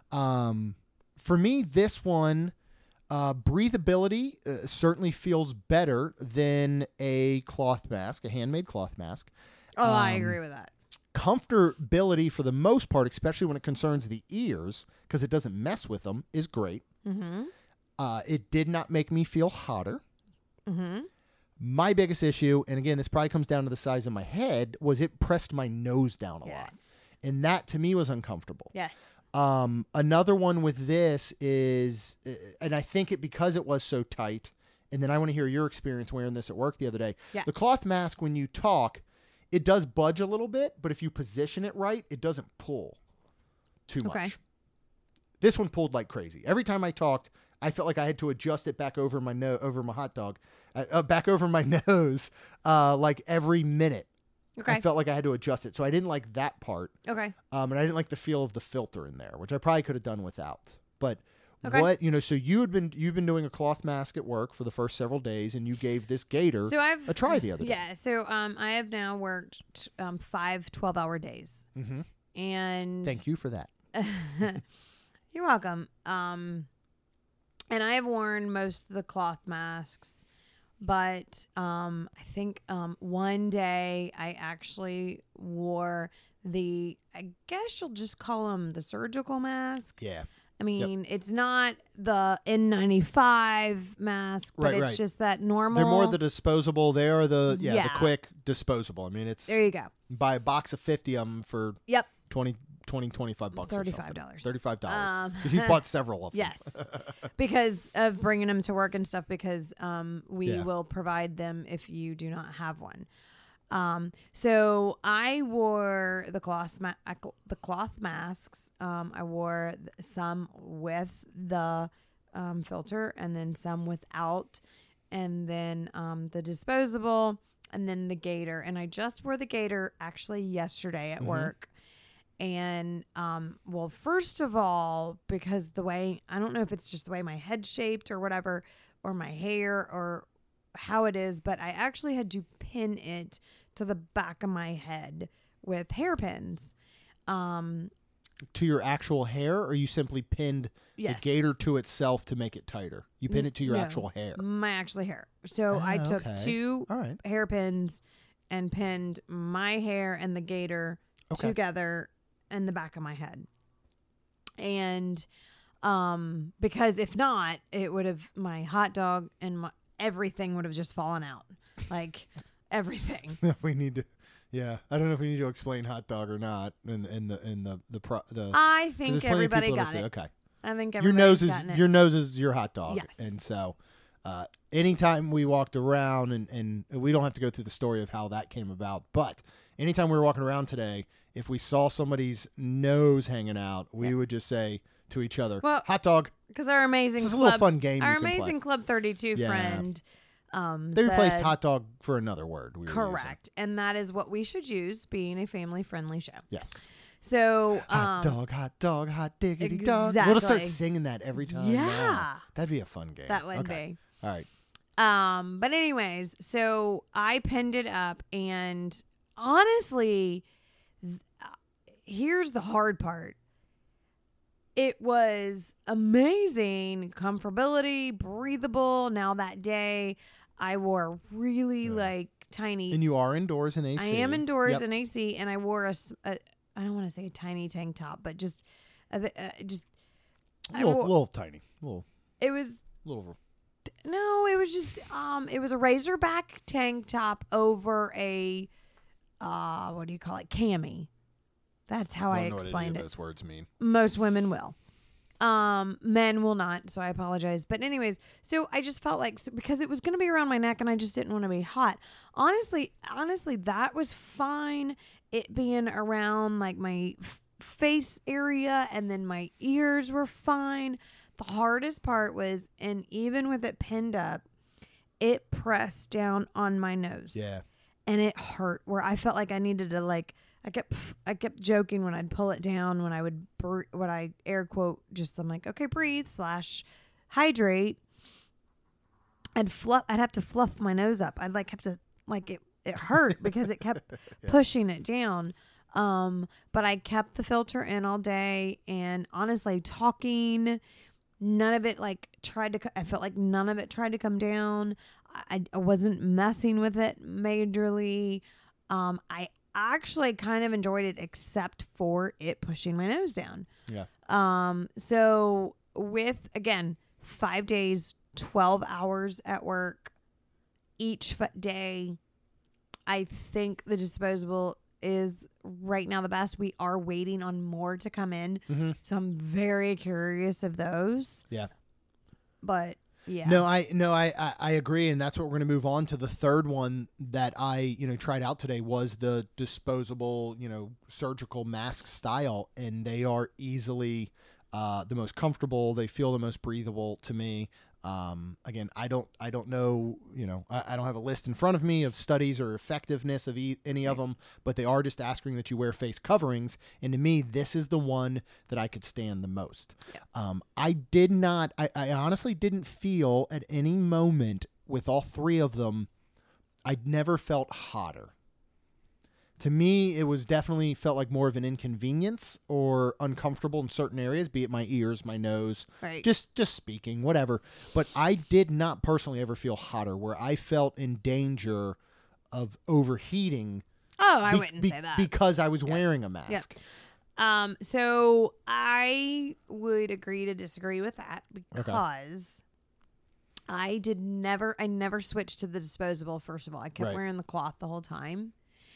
Speaker 1: Um, for me, this one, uh, breathability uh, certainly feels better than a cloth mask, a handmade cloth mask.
Speaker 2: Oh, I
Speaker 1: Um,
Speaker 2: agree with that.
Speaker 1: Comfortability for the most part, especially when it concerns the ears, because it doesn't mess with them, is great.
Speaker 2: Mm-hmm.
Speaker 1: Uh, it did not make me feel hotter.
Speaker 2: Mm-hmm.
Speaker 1: My biggest issue, and again, this probably comes down to the size of my head, was it pressed my nose down a lot.
Speaker 2: Yes.
Speaker 1: And that to me was uncomfortable.
Speaker 2: Yes.
Speaker 1: Um, another one with this is, uh, and I think it because it was so tight and then I want to hear your experience wearing this at work the other day.
Speaker 2: Yeah.
Speaker 1: The cloth mask, when you talk, it does budge a little bit, but if you position it right, it doesn't pull too much.
Speaker 2: Okay.
Speaker 1: This one pulled like crazy. Every time I talked, I felt like I had to adjust it back over my no over my hot dog, uh, uh, back over my nose, uh, like every minute.
Speaker 2: Okay.
Speaker 1: I felt like I had to adjust it, so I didn't like that part.
Speaker 2: Okay.
Speaker 1: Um, and I didn't like the feel of the filter in there, which I probably could have done without. But
Speaker 2: Okay.
Speaker 1: what you know, so you had been you've been doing a cloth mask at work for the first several days, and you gave this gator
Speaker 2: So I've
Speaker 1: a try the other day.
Speaker 2: Yeah. So um, I have now worked um five twelve-hour days,
Speaker 1: Mm-hmm.
Speaker 2: and
Speaker 1: Thank you for that.
Speaker 2: You're welcome. Um, and I have worn most of the cloth masks, but um, I think um, one day I actually wore the, I guess you'll just call them the surgical mask.
Speaker 1: Yeah.
Speaker 2: I mean, it's not the N ninety-five mask, but
Speaker 1: Right,
Speaker 2: it's
Speaker 1: right.
Speaker 2: just that normal.
Speaker 1: They're more the disposable. They are the yeah, the
Speaker 2: Yeah.
Speaker 1: quick disposable. I mean, it's
Speaker 2: There you go.
Speaker 1: buy a box of fifty of them for
Speaker 2: Yep.
Speaker 1: twenty, twenty, twenty-five bucks.
Speaker 2: thirty-five dollars.
Speaker 1: Thirty-five dollars.
Speaker 2: Um,
Speaker 1: Because he bought several of them.
Speaker 2: Yes, because of bringing them to work and stuff. Because um, we
Speaker 1: Yeah.
Speaker 2: will provide them if you do not have one. Um, so I wore the cloth ma- uh, cl- the cloth masks. Um, I wore th- some with the um, filter, and then some without, and then um, the disposable, and then the gator. And I just wore the gator actually yesterday at
Speaker 1: Mhm.
Speaker 2: work. And, um, well, first of all, because the way, I don't know if it's just the way my head's shaped or whatever, or my hair or how it is, but I actually had to pin it to the back of my head with hairpins. Um,
Speaker 1: To your actual hair, or you simply pinned
Speaker 2: yes.
Speaker 1: the gator to itself to make it tighter? You pin
Speaker 2: N-
Speaker 1: it to your
Speaker 2: no.
Speaker 1: actual hair.
Speaker 2: My actual hair. So I
Speaker 1: Ah,
Speaker 2: took
Speaker 1: okay.
Speaker 2: two
Speaker 1: All right.
Speaker 2: hairpins and pinned my hair and the gator
Speaker 1: Okay.
Speaker 2: together in the back of my head. And um because if not, it would have my hot dog and my everything would have just fallen out. Like everything.
Speaker 1: we need to. Yeah, I don't know if we need to explain hot dog or not. In in the in the the pro, the.
Speaker 2: I
Speaker 1: 'cause
Speaker 2: think
Speaker 1: there's plenty of
Speaker 2: everybody
Speaker 1: people that
Speaker 2: got
Speaker 1: say,
Speaker 2: it.
Speaker 1: Okay.
Speaker 2: I think
Speaker 1: Your
Speaker 2: everybody's
Speaker 1: nose is
Speaker 2: gotten it.
Speaker 1: your nose is your hot dog.
Speaker 2: Yes.
Speaker 1: And so, uh, anytime we walked around, and and we don't have to go through the story of how that came about, but anytime we were walking around today, if we saw somebody's nose hanging out, we
Speaker 2: Yeah.
Speaker 1: would just say to each other,
Speaker 2: Well,
Speaker 1: "Hot dog."
Speaker 2: Because our amazing
Speaker 1: This is a
Speaker 2: club,
Speaker 1: little fun game.
Speaker 2: our
Speaker 1: you can play.
Speaker 2: amazing Club thirty-two
Speaker 1: Yeah.
Speaker 2: friend, um,
Speaker 1: They replaced
Speaker 2: said-
Speaker 1: hot dog for another word. We were using.
Speaker 2: correct, and that is what we should use, being a family-friendly show.
Speaker 1: Yes.
Speaker 2: So,
Speaker 1: Hot
Speaker 2: um,
Speaker 1: dog, hot dog, hot diggity dog. We'll just start
Speaker 2: Exactly.
Speaker 1: singing that every time.
Speaker 2: Yeah.
Speaker 1: now. That'd be a fun game.
Speaker 2: that would
Speaker 1: okay.
Speaker 2: be.
Speaker 1: All right.
Speaker 2: Um, but anyways, so I pinned it up, and honestly, th- uh, here's the hard part. It was amazing, comfortability, breathable. Now that day, I wore really
Speaker 1: Yeah.
Speaker 2: like tiny.
Speaker 1: And you are indoors in A C.
Speaker 2: I am indoors
Speaker 1: Yep.
Speaker 2: in A C, and I wore a, s- a- I don't want to say a tiny tank top, but just, a, th- uh, just. I
Speaker 1: little,
Speaker 2: wore-
Speaker 1: little tiny, little,
Speaker 2: it was
Speaker 1: little.
Speaker 2: no, it was just um, it was a razorback tank top over a, uh, what do you call it, cami. That's how I
Speaker 1: don't know what any
Speaker 2: explained
Speaker 1: of
Speaker 2: it.
Speaker 1: those words mean.
Speaker 2: Most women will. Um, men will not, so I apologize. But anyways, so I just felt like so, because it was going to be around my neck, and I just didn't want to be hot. Honestly, honestly, that was fine. It being around like my f- face area, and then my ears were fine. The hardest part was, and even with it pinned up, it pressed down on my nose.
Speaker 1: Yeah.
Speaker 2: And it hurt, where I felt like I needed to like. I kept I kept joking when I'd pull it down, when I would br- when I air quote just I'm like, okay, breathe slash hydrate. I'd fluff. I'd have to fluff my nose up. I'd like have to like it. It hurt because it kept
Speaker 1: Yeah.
Speaker 2: pushing it down. Um, but I kept the filter in all day, and honestly, talking, none of it like tried to. co- I felt like none of it tried to come down. I, I wasn't messing with it majorly. Um, I actually kind of enjoyed it, except for it pushing my nose down.
Speaker 1: Yeah.
Speaker 2: Um, so with, again, five days, twelve hours at work each f- day, I think the disposable is right now the best. We are waiting on more to come in.
Speaker 1: Mm-hmm.
Speaker 2: So I'm very curious of those.
Speaker 1: Yeah.
Speaker 2: But Yeah.
Speaker 1: No, I no, I, I, I agree, and that's what we're going to move on to. The third one that I you know tried out today was the disposable you know surgical mask style, and they are easily uh, the most comfortable. They feel the most breathable to me. Um, again, I don't I don't know you know I, I don't have a list in front of me of studies or effectiveness of e- any of them, but they are just asking that you wear face coverings, and to me, this is the one that I could stand the most.
Speaker 2: Yeah.
Speaker 1: Um, I did not. I, I honestly didn't feel at any moment with all three of them. I'd never felt hotter. To me, it was definitely felt like more of an inconvenience or uncomfortable in certain areas, be it my ears, my nose,
Speaker 2: Right.
Speaker 1: just just speaking, whatever. But I did not personally ever feel hotter, where I felt in danger of overheating.
Speaker 2: Oh, I
Speaker 1: be-
Speaker 2: wouldn't
Speaker 1: be-
Speaker 2: say that.
Speaker 1: because I was wearing a mask.
Speaker 2: Yeah. Um, so I would agree to disagree with that because I did never, I never switched to the disposable. First of all, I kept
Speaker 1: Right.
Speaker 2: wearing the cloth the whole time.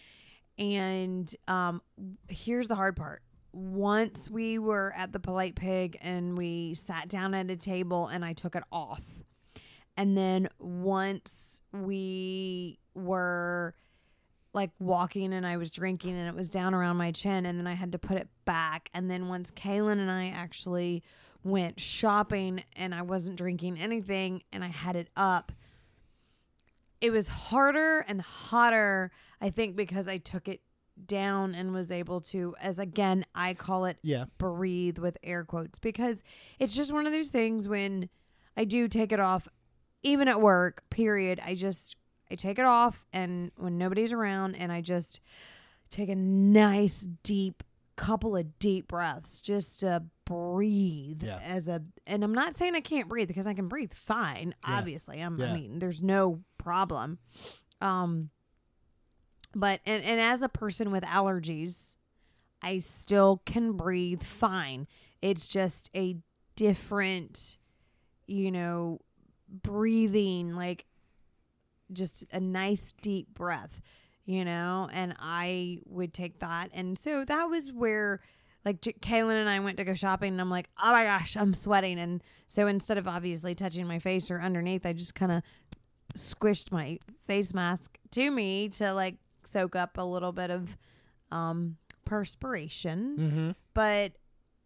Speaker 2: And um, here's the hard part. Once we were at the Polite Pig and we sat down at a table and I took it off. And then once we were like walking and I was drinking and it was down around my chin and then I had to put it back. And then once Kaylin and I actually went shopping and I wasn't drinking anything and I had it up, it was harder and hotter, I think, because I took it down and was able to, as again, I call it
Speaker 1: Yeah.
Speaker 2: breathe with air quotes, because it's just one of those things when I do take it off, even at work, period, I just, I take it off and when nobody's around and I just take a nice deep couple of deep breaths just to breathe
Speaker 1: Yeah.
Speaker 2: as a, and I'm not saying I can't breathe because I can breathe fine.
Speaker 1: Yeah.
Speaker 2: Obviously I'm,
Speaker 1: Yeah.
Speaker 2: I mean, there's no problem. Um, but, and, and as a person with allergies, I still can breathe fine. It's just a different, you know, breathing, like just a nice deep breath, you know, and I would take that. And so that was where like J- Kaylin and I went to go shopping and I'm like, oh my gosh, I'm sweating. And so instead of obviously touching my face or underneath, I just kind of squished my face mask to me to like soak up a little bit of um, perspiration.
Speaker 1: Mm-hmm.
Speaker 2: But,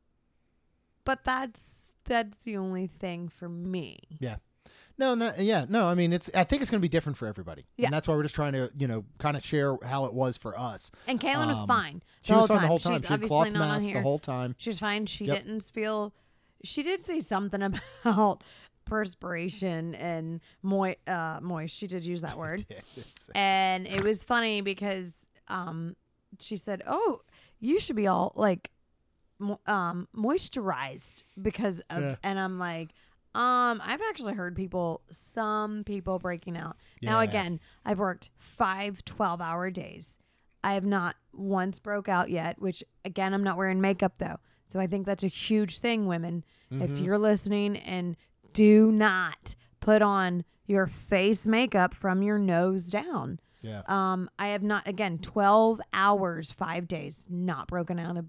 Speaker 2: but that's, that's the only thing for me.
Speaker 1: Yeah. No, no, yeah, no. I mean, it's. I think it's going to be different for everybody,
Speaker 2: Yeah.
Speaker 1: and that's why we're just trying to, you know, kind of share how it was for us.
Speaker 2: And Kaylin was
Speaker 1: Um,
Speaker 2: fine.
Speaker 1: She
Speaker 2: the
Speaker 1: was
Speaker 2: whole
Speaker 1: fine the whole time.
Speaker 2: She's
Speaker 1: She had
Speaker 2: obviously
Speaker 1: cloth
Speaker 2: not on
Speaker 1: mask
Speaker 2: here.
Speaker 1: the whole time.
Speaker 2: She was fine. She
Speaker 1: Yep.
Speaker 2: didn't feel. She did say something about perspiration and moist. Uh, moist. She did use that word, and it was funny because um, she said, "Oh, you should be all like, mo- um, moisturized because of."
Speaker 1: Yeah.
Speaker 2: And I'm like. Um, I've actually heard people, some people breaking out. Now,
Speaker 1: Yeah.
Speaker 2: again, I've worked five twelve hour days. I have not once broke out yet, which again, I'm not wearing makeup though. So I think that's a huge thing, women. If
Speaker 1: Mhm.
Speaker 2: you're listening, and do not put on your face makeup from your nose down.
Speaker 1: Yeah.
Speaker 2: Um, I have not, again, twelve hours, five days, not broken out a,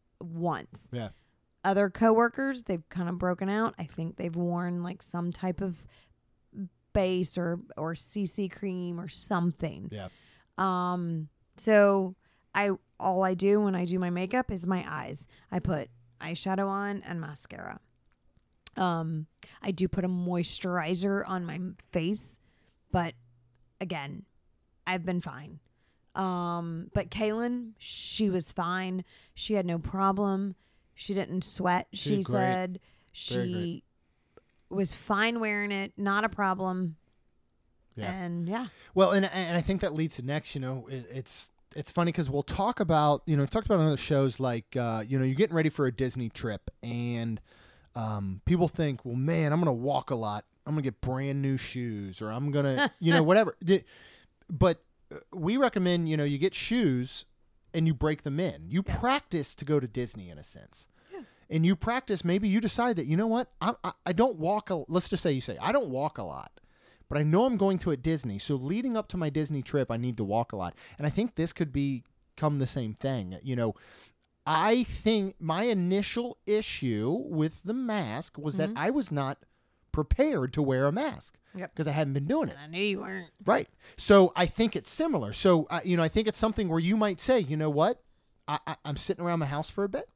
Speaker 2: once.
Speaker 1: Yeah.
Speaker 2: Other coworkers, they've kind of broken out. I think they've worn like some type of base or or C C cream or something.
Speaker 1: Yeah.
Speaker 2: Um. So I all I do when I do my makeup is my eyes. I put eyeshadow on and mascara. Um. I do put a moisturizer on my face, but again, I've been fine. Um. But Kaylin, she was fine. She had no problem. She didn't sweat.
Speaker 1: She
Speaker 2: She
Speaker 1: did great.
Speaker 2: said
Speaker 1: Very
Speaker 2: she was fine wearing it. Not a problem.
Speaker 1: Yeah.
Speaker 2: And yeah.
Speaker 1: Well, and and I think that leads to next. You know, it, it's it's funny because we'll talk about you know we've talked about on other shows like uh, you know you're getting ready for a Disney trip and um, people think, well, man, I'm gonna walk a lot. I'm gonna get brand new shoes or I'm gonna you know whatever. The- But uh, we recommend you know you get shoes and you break them in. You
Speaker 2: Yeah.
Speaker 1: practice to go to Disney in a sense.
Speaker 2: Yeah.
Speaker 1: And you practice. Maybe you decide that you know what I I, I don't walk. A, let's just say you say I don't walk a lot. But I know I'm going to a Disney, so leading up to my Disney trip, I need to walk a lot. And I think this could become the same thing. You know, I think my initial issue with the mask was
Speaker 2: Mhm.
Speaker 1: that I was not prepared to wear a mask
Speaker 2: Yep.
Speaker 1: because I hadn't been doing it.
Speaker 2: And I knew you weren't.
Speaker 1: Right. So I think it's similar. So, uh, you know, I think it's something where you might say, you know what, I, I, I'm sitting around my house for a bit.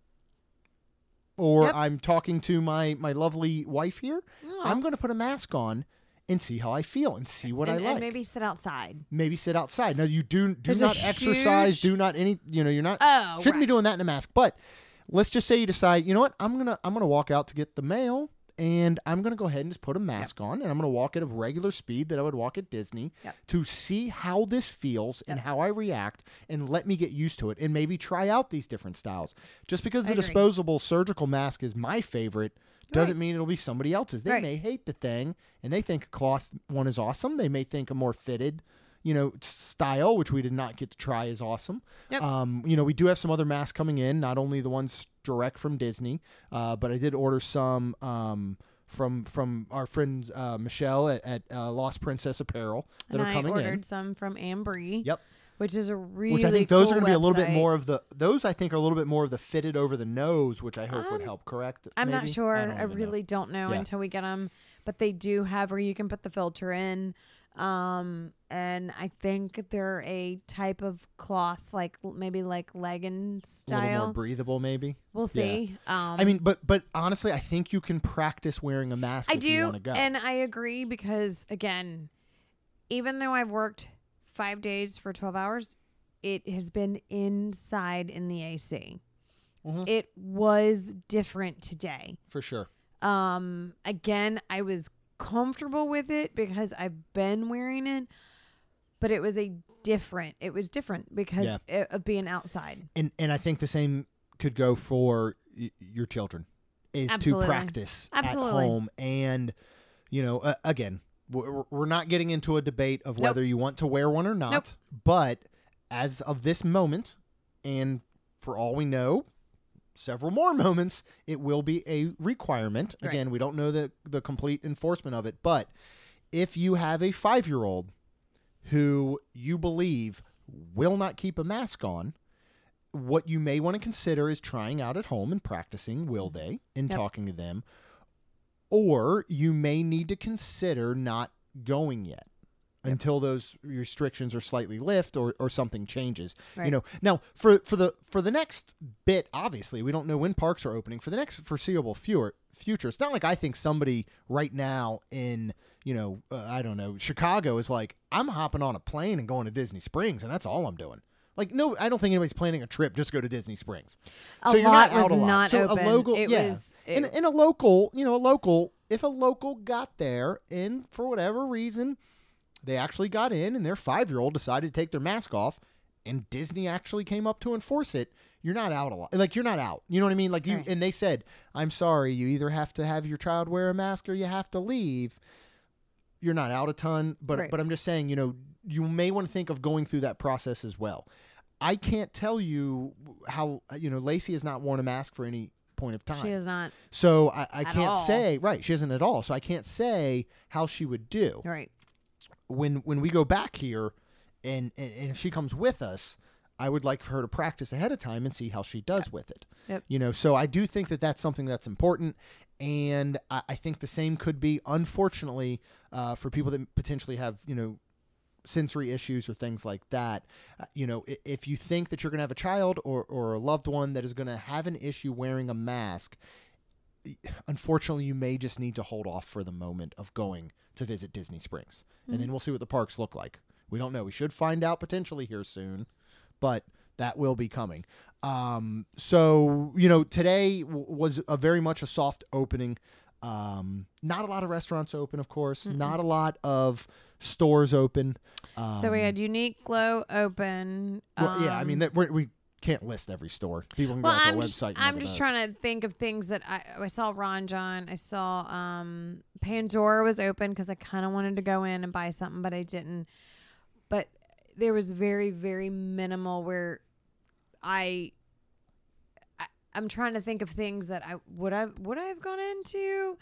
Speaker 1: Or
Speaker 2: Yep.
Speaker 1: I'm talking to my, my lovely wife here.
Speaker 2: Aw.
Speaker 1: I'm going to put a mask on and see how I feel and see what
Speaker 2: and,
Speaker 1: I like.
Speaker 2: and maybe sit outside.
Speaker 1: Maybe sit outside. Now, you do do
Speaker 2: There's a
Speaker 1: not exercise.
Speaker 2: huge-
Speaker 1: Do not any, you know, you're not,
Speaker 2: Oh,
Speaker 1: shouldn't be
Speaker 2: right.
Speaker 1: doing that in a mask. But let's just say you decide, you know what, I'm going to, I'm going to walk out to get the mail. And I'm going to go ahead and just put a mask yep. on, and I'm going to walk at a regular speed that I would walk at Disney
Speaker 2: yep.
Speaker 1: to see how this feels yep. and how I react, and let me get used to it, and maybe try out these different styles. Just because the disposable surgical mask is my favorite doesn't right. mean it'll be somebody else's. They right. may hate the thing, and they think a cloth one is awesome. They may think a more fitted, you know, style, which we did not get to try, is awesome.
Speaker 2: Yep.
Speaker 1: Um, you know, we do have some other masks coming in, not only the ones direct from Disney, uh, but I did order some um, from from our friend uh, Michelle at, at uh, Lost Princess Apparel that
Speaker 2: and
Speaker 1: are coming
Speaker 2: in. I ordered
Speaker 1: in.
Speaker 2: some from Ambry.
Speaker 1: Yep.
Speaker 2: Which is a really
Speaker 1: Which I think
Speaker 2: cool
Speaker 1: those are going to be a little bit
Speaker 2: website.
Speaker 1: more of the, those I think are a little bit more of the fitted over the nose, which I hope
Speaker 2: Um,
Speaker 1: would help, correct?
Speaker 2: I'm
Speaker 1: maybe?
Speaker 2: not sure.
Speaker 1: I,
Speaker 2: I,
Speaker 1: don't even
Speaker 2: really
Speaker 1: know.
Speaker 2: don't know
Speaker 1: Yeah.
Speaker 2: until we get them. But they do have where you can put the filter in. Um, and I think they're a type of cloth, like maybe like legging
Speaker 1: A little more
Speaker 2: style.
Speaker 1: breathable, maybe.
Speaker 2: We'll see. Um,
Speaker 1: I mean, but but honestly, I think you can practice wearing a mask
Speaker 2: I
Speaker 1: if you
Speaker 2: do,
Speaker 1: want to go.
Speaker 2: and I agree because again, even though I've worked five days for twelve hours, it has been inside in the A C.
Speaker 1: Mhm.
Speaker 2: It was different today.
Speaker 1: For sure.
Speaker 2: Um, again, I was comfortable with it because I've been wearing it, but it was a different. It was different because
Speaker 1: Yeah.
Speaker 2: it, of being outside.
Speaker 1: And and I think the same could go for y- your children, is
Speaker 2: Absolutely.
Speaker 1: to practice
Speaker 2: Absolutely.
Speaker 1: at home. And, you know, uh, again, we're, we're not getting into a debate of whether
Speaker 2: Nope.
Speaker 1: you want to wear one or not.
Speaker 2: Nope.
Speaker 1: But as of this moment, and for all we know, several more moments, it will be a requirement.
Speaker 2: Right.
Speaker 1: Again, we don't know the, the complete enforcement of it. But if you have a five-year-old who you believe will not keep a mask on, what you may want to consider is trying out at home and practicing, will they, and
Speaker 2: Yep.
Speaker 1: talking to them. Or you may need to consider not going yet
Speaker 2: Yep.
Speaker 1: until those restrictions are slightly lift or, or something changes.
Speaker 2: Right.
Speaker 1: You know, now for for the for the next bit, obviously, we don't know when parks are opening. For the next foreseeable fewer, future, it's not like I think somebody right now in, you know, uh, I don't know, Chicago is like, I'm hopping on a plane and going to Disney Springs, and that's all I'm doing. Like, no, I don't think anybody's planning a trip just to go to Disney Springs.
Speaker 2: A
Speaker 1: so you're
Speaker 2: lot
Speaker 1: not out
Speaker 2: was
Speaker 1: a lot.
Speaker 2: not
Speaker 1: so
Speaker 2: open.
Speaker 1: a local,
Speaker 2: It
Speaker 1: yeah,
Speaker 2: was-
Speaker 1: in,
Speaker 2: it-
Speaker 1: in a local, you know, a local. If a local got there and for whatever reason they actually got in and their five-year-old decided to take their mask off, and Disney actually came up to enforce it, you're not out a lot. Like, you're not out. You know what I mean? Like, you,
Speaker 2: Right.
Speaker 1: and they said, I'm sorry, you either have to have your child wear a mask or you have to leave. You're not out a ton, but
Speaker 2: Right.
Speaker 1: but I'm just saying, you know, you may want to think of going through that process as well. I can't tell you how, you know, Lacey has not worn a mask for any point of time.
Speaker 2: She is not.
Speaker 1: So I, I
Speaker 2: At
Speaker 1: can't
Speaker 2: all.
Speaker 1: say, right, she isn't at all. So I can't say how she would do.
Speaker 2: Right.
Speaker 1: When when we go back here and, and, and if she comes with us, I would like for her to practice ahead of time and see how she does with it.
Speaker 2: Yep.
Speaker 1: You know, so I do think that that's something that's important. And I, I think the same could be, unfortunately, uh, for people that potentially have, you know, sensory issues or things like that. Uh, you know, if, if you think that you're going to have a child or, or a loved one that is going to have an issue wearing a mask, unfortunately, you may just need to hold off for the moment of going to visit Disney Springs.
Speaker 2: Mm-hmm.
Speaker 1: And then we'll see what the parks look like. We don't know. We should find out potentially here soon, but that will be coming. Um, so, you know, today w- was a very much a soft opening. Um, not a lot of restaurants open, of course.
Speaker 2: Mm-mm.
Speaker 1: Not a lot of stores open. Um,
Speaker 2: So we had Unique Glow open.
Speaker 1: well, yeah, I mean,
Speaker 2: um,
Speaker 1: that we're, we can't list every store. People can
Speaker 2: Well,
Speaker 1: go to
Speaker 2: I'm
Speaker 1: our
Speaker 2: just,
Speaker 1: website. and
Speaker 2: I'm
Speaker 1: look at
Speaker 2: just
Speaker 1: those.
Speaker 2: trying to think of things that I I saw. Ron John, I saw um, Pandora was open because I kind of wanted to go in and buy something, but I didn't. But there was very very minimal where I, I I'm trying to think of things that I would I would I have gone into.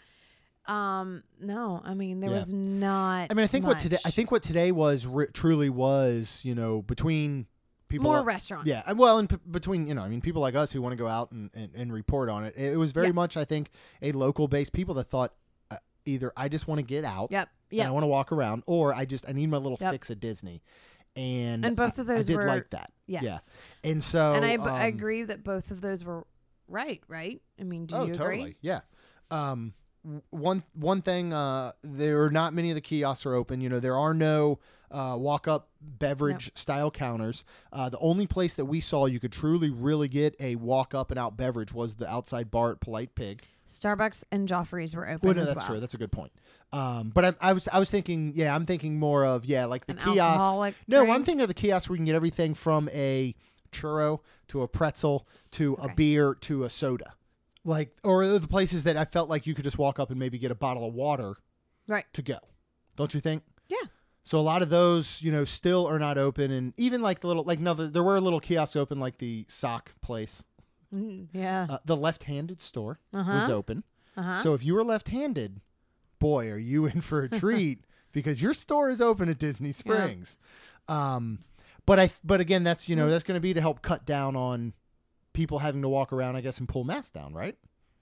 Speaker 2: Um, no, I mean there
Speaker 1: Yeah.
Speaker 2: was not.
Speaker 1: I mean, I think what today, I
Speaker 2: much.
Speaker 1: think what today was re- truly was, you know, between people,
Speaker 2: more
Speaker 1: like-
Speaker 2: restaurants.
Speaker 1: yeah, and well, and p- between, you know, I mean, people like us who want to go out and, and, and report on it. It was very
Speaker 2: Yeah.
Speaker 1: much, I think, a local based people that thought, uh, either I just want to get out.
Speaker 2: Yep.
Speaker 1: And
Speaker 2: Yep.
Speaker 1: I want to walk around, or I just I need my little
Speaker 2: Yep.
Speaker 1: fix at Disney. And,
Speaker 2: And both of
Speaker 1: I, I
Speaker 2: those
Speaker 1: did
Speaker 2: were-
Speaker 1: like that.
Speaker 2: Yes.
Speaker 1: Yeah. And so
Speaker 2: And I, b-
Speaker 1: um,
Speaker 2: I agree that both of those were right, right? I mean, do
Speaker 1: oh,
Speaker 2: you
Speaker 1: totally.
Speaker 2: agree?
Speaker 1: Yeah. Um, w- one one thing, uh, there are not many of the kiosks are open. You know, there are no uh, walk up beverage style counters. Uh, the only place that we saw you could truly really get a walk up and out beverage was the outside bar at Polite Pig.
Speaker 2: Starbucks and Joffrey's were open
Speaker 1: Well, no,
Speaker 2: as
Speaker 1: that's
Speaker 2: well.
Speaker 1: true. That's a good point. Um, but I, I was I was thinking, yeah, I'm thinking more of yeah, like the
Speaker 2: An
Speaker 1: kiosks.
Speaker 2: alcoholic
Speaker 1: No,
Speaker 2: drink?
Speaker 1: I'm thinking of the kiosks where you can get everything from a churro to a pretzel to a
Speaker 2: Okay.
Speaker 1: beer to a soda. Like, or the places that I felt like you could just walk up and maybe get a bottle of water
Speaker 2: Right.
Speaker 1: to go. Don't you think?
Speaker 2: Yeah.
Speaker 1: So a lot of those, you know, still are not open, and even like the little, like no, there were little kiosks open, like the sock place,
Speaker 2: Mm, yeah.
Speaker 1: uh, the left-handed store was
Speaker 2: Uh-huh.
Speaker 1: open.
Speaker 2: Uh-huh.
Speaker 1: So if you were left-handed, boy, are you in for a treat because your store is open at Disney Springs. Um, but I, but again, that's you know that's going to be to help cut down on people having to walk around, I guess, and pull masks down, right?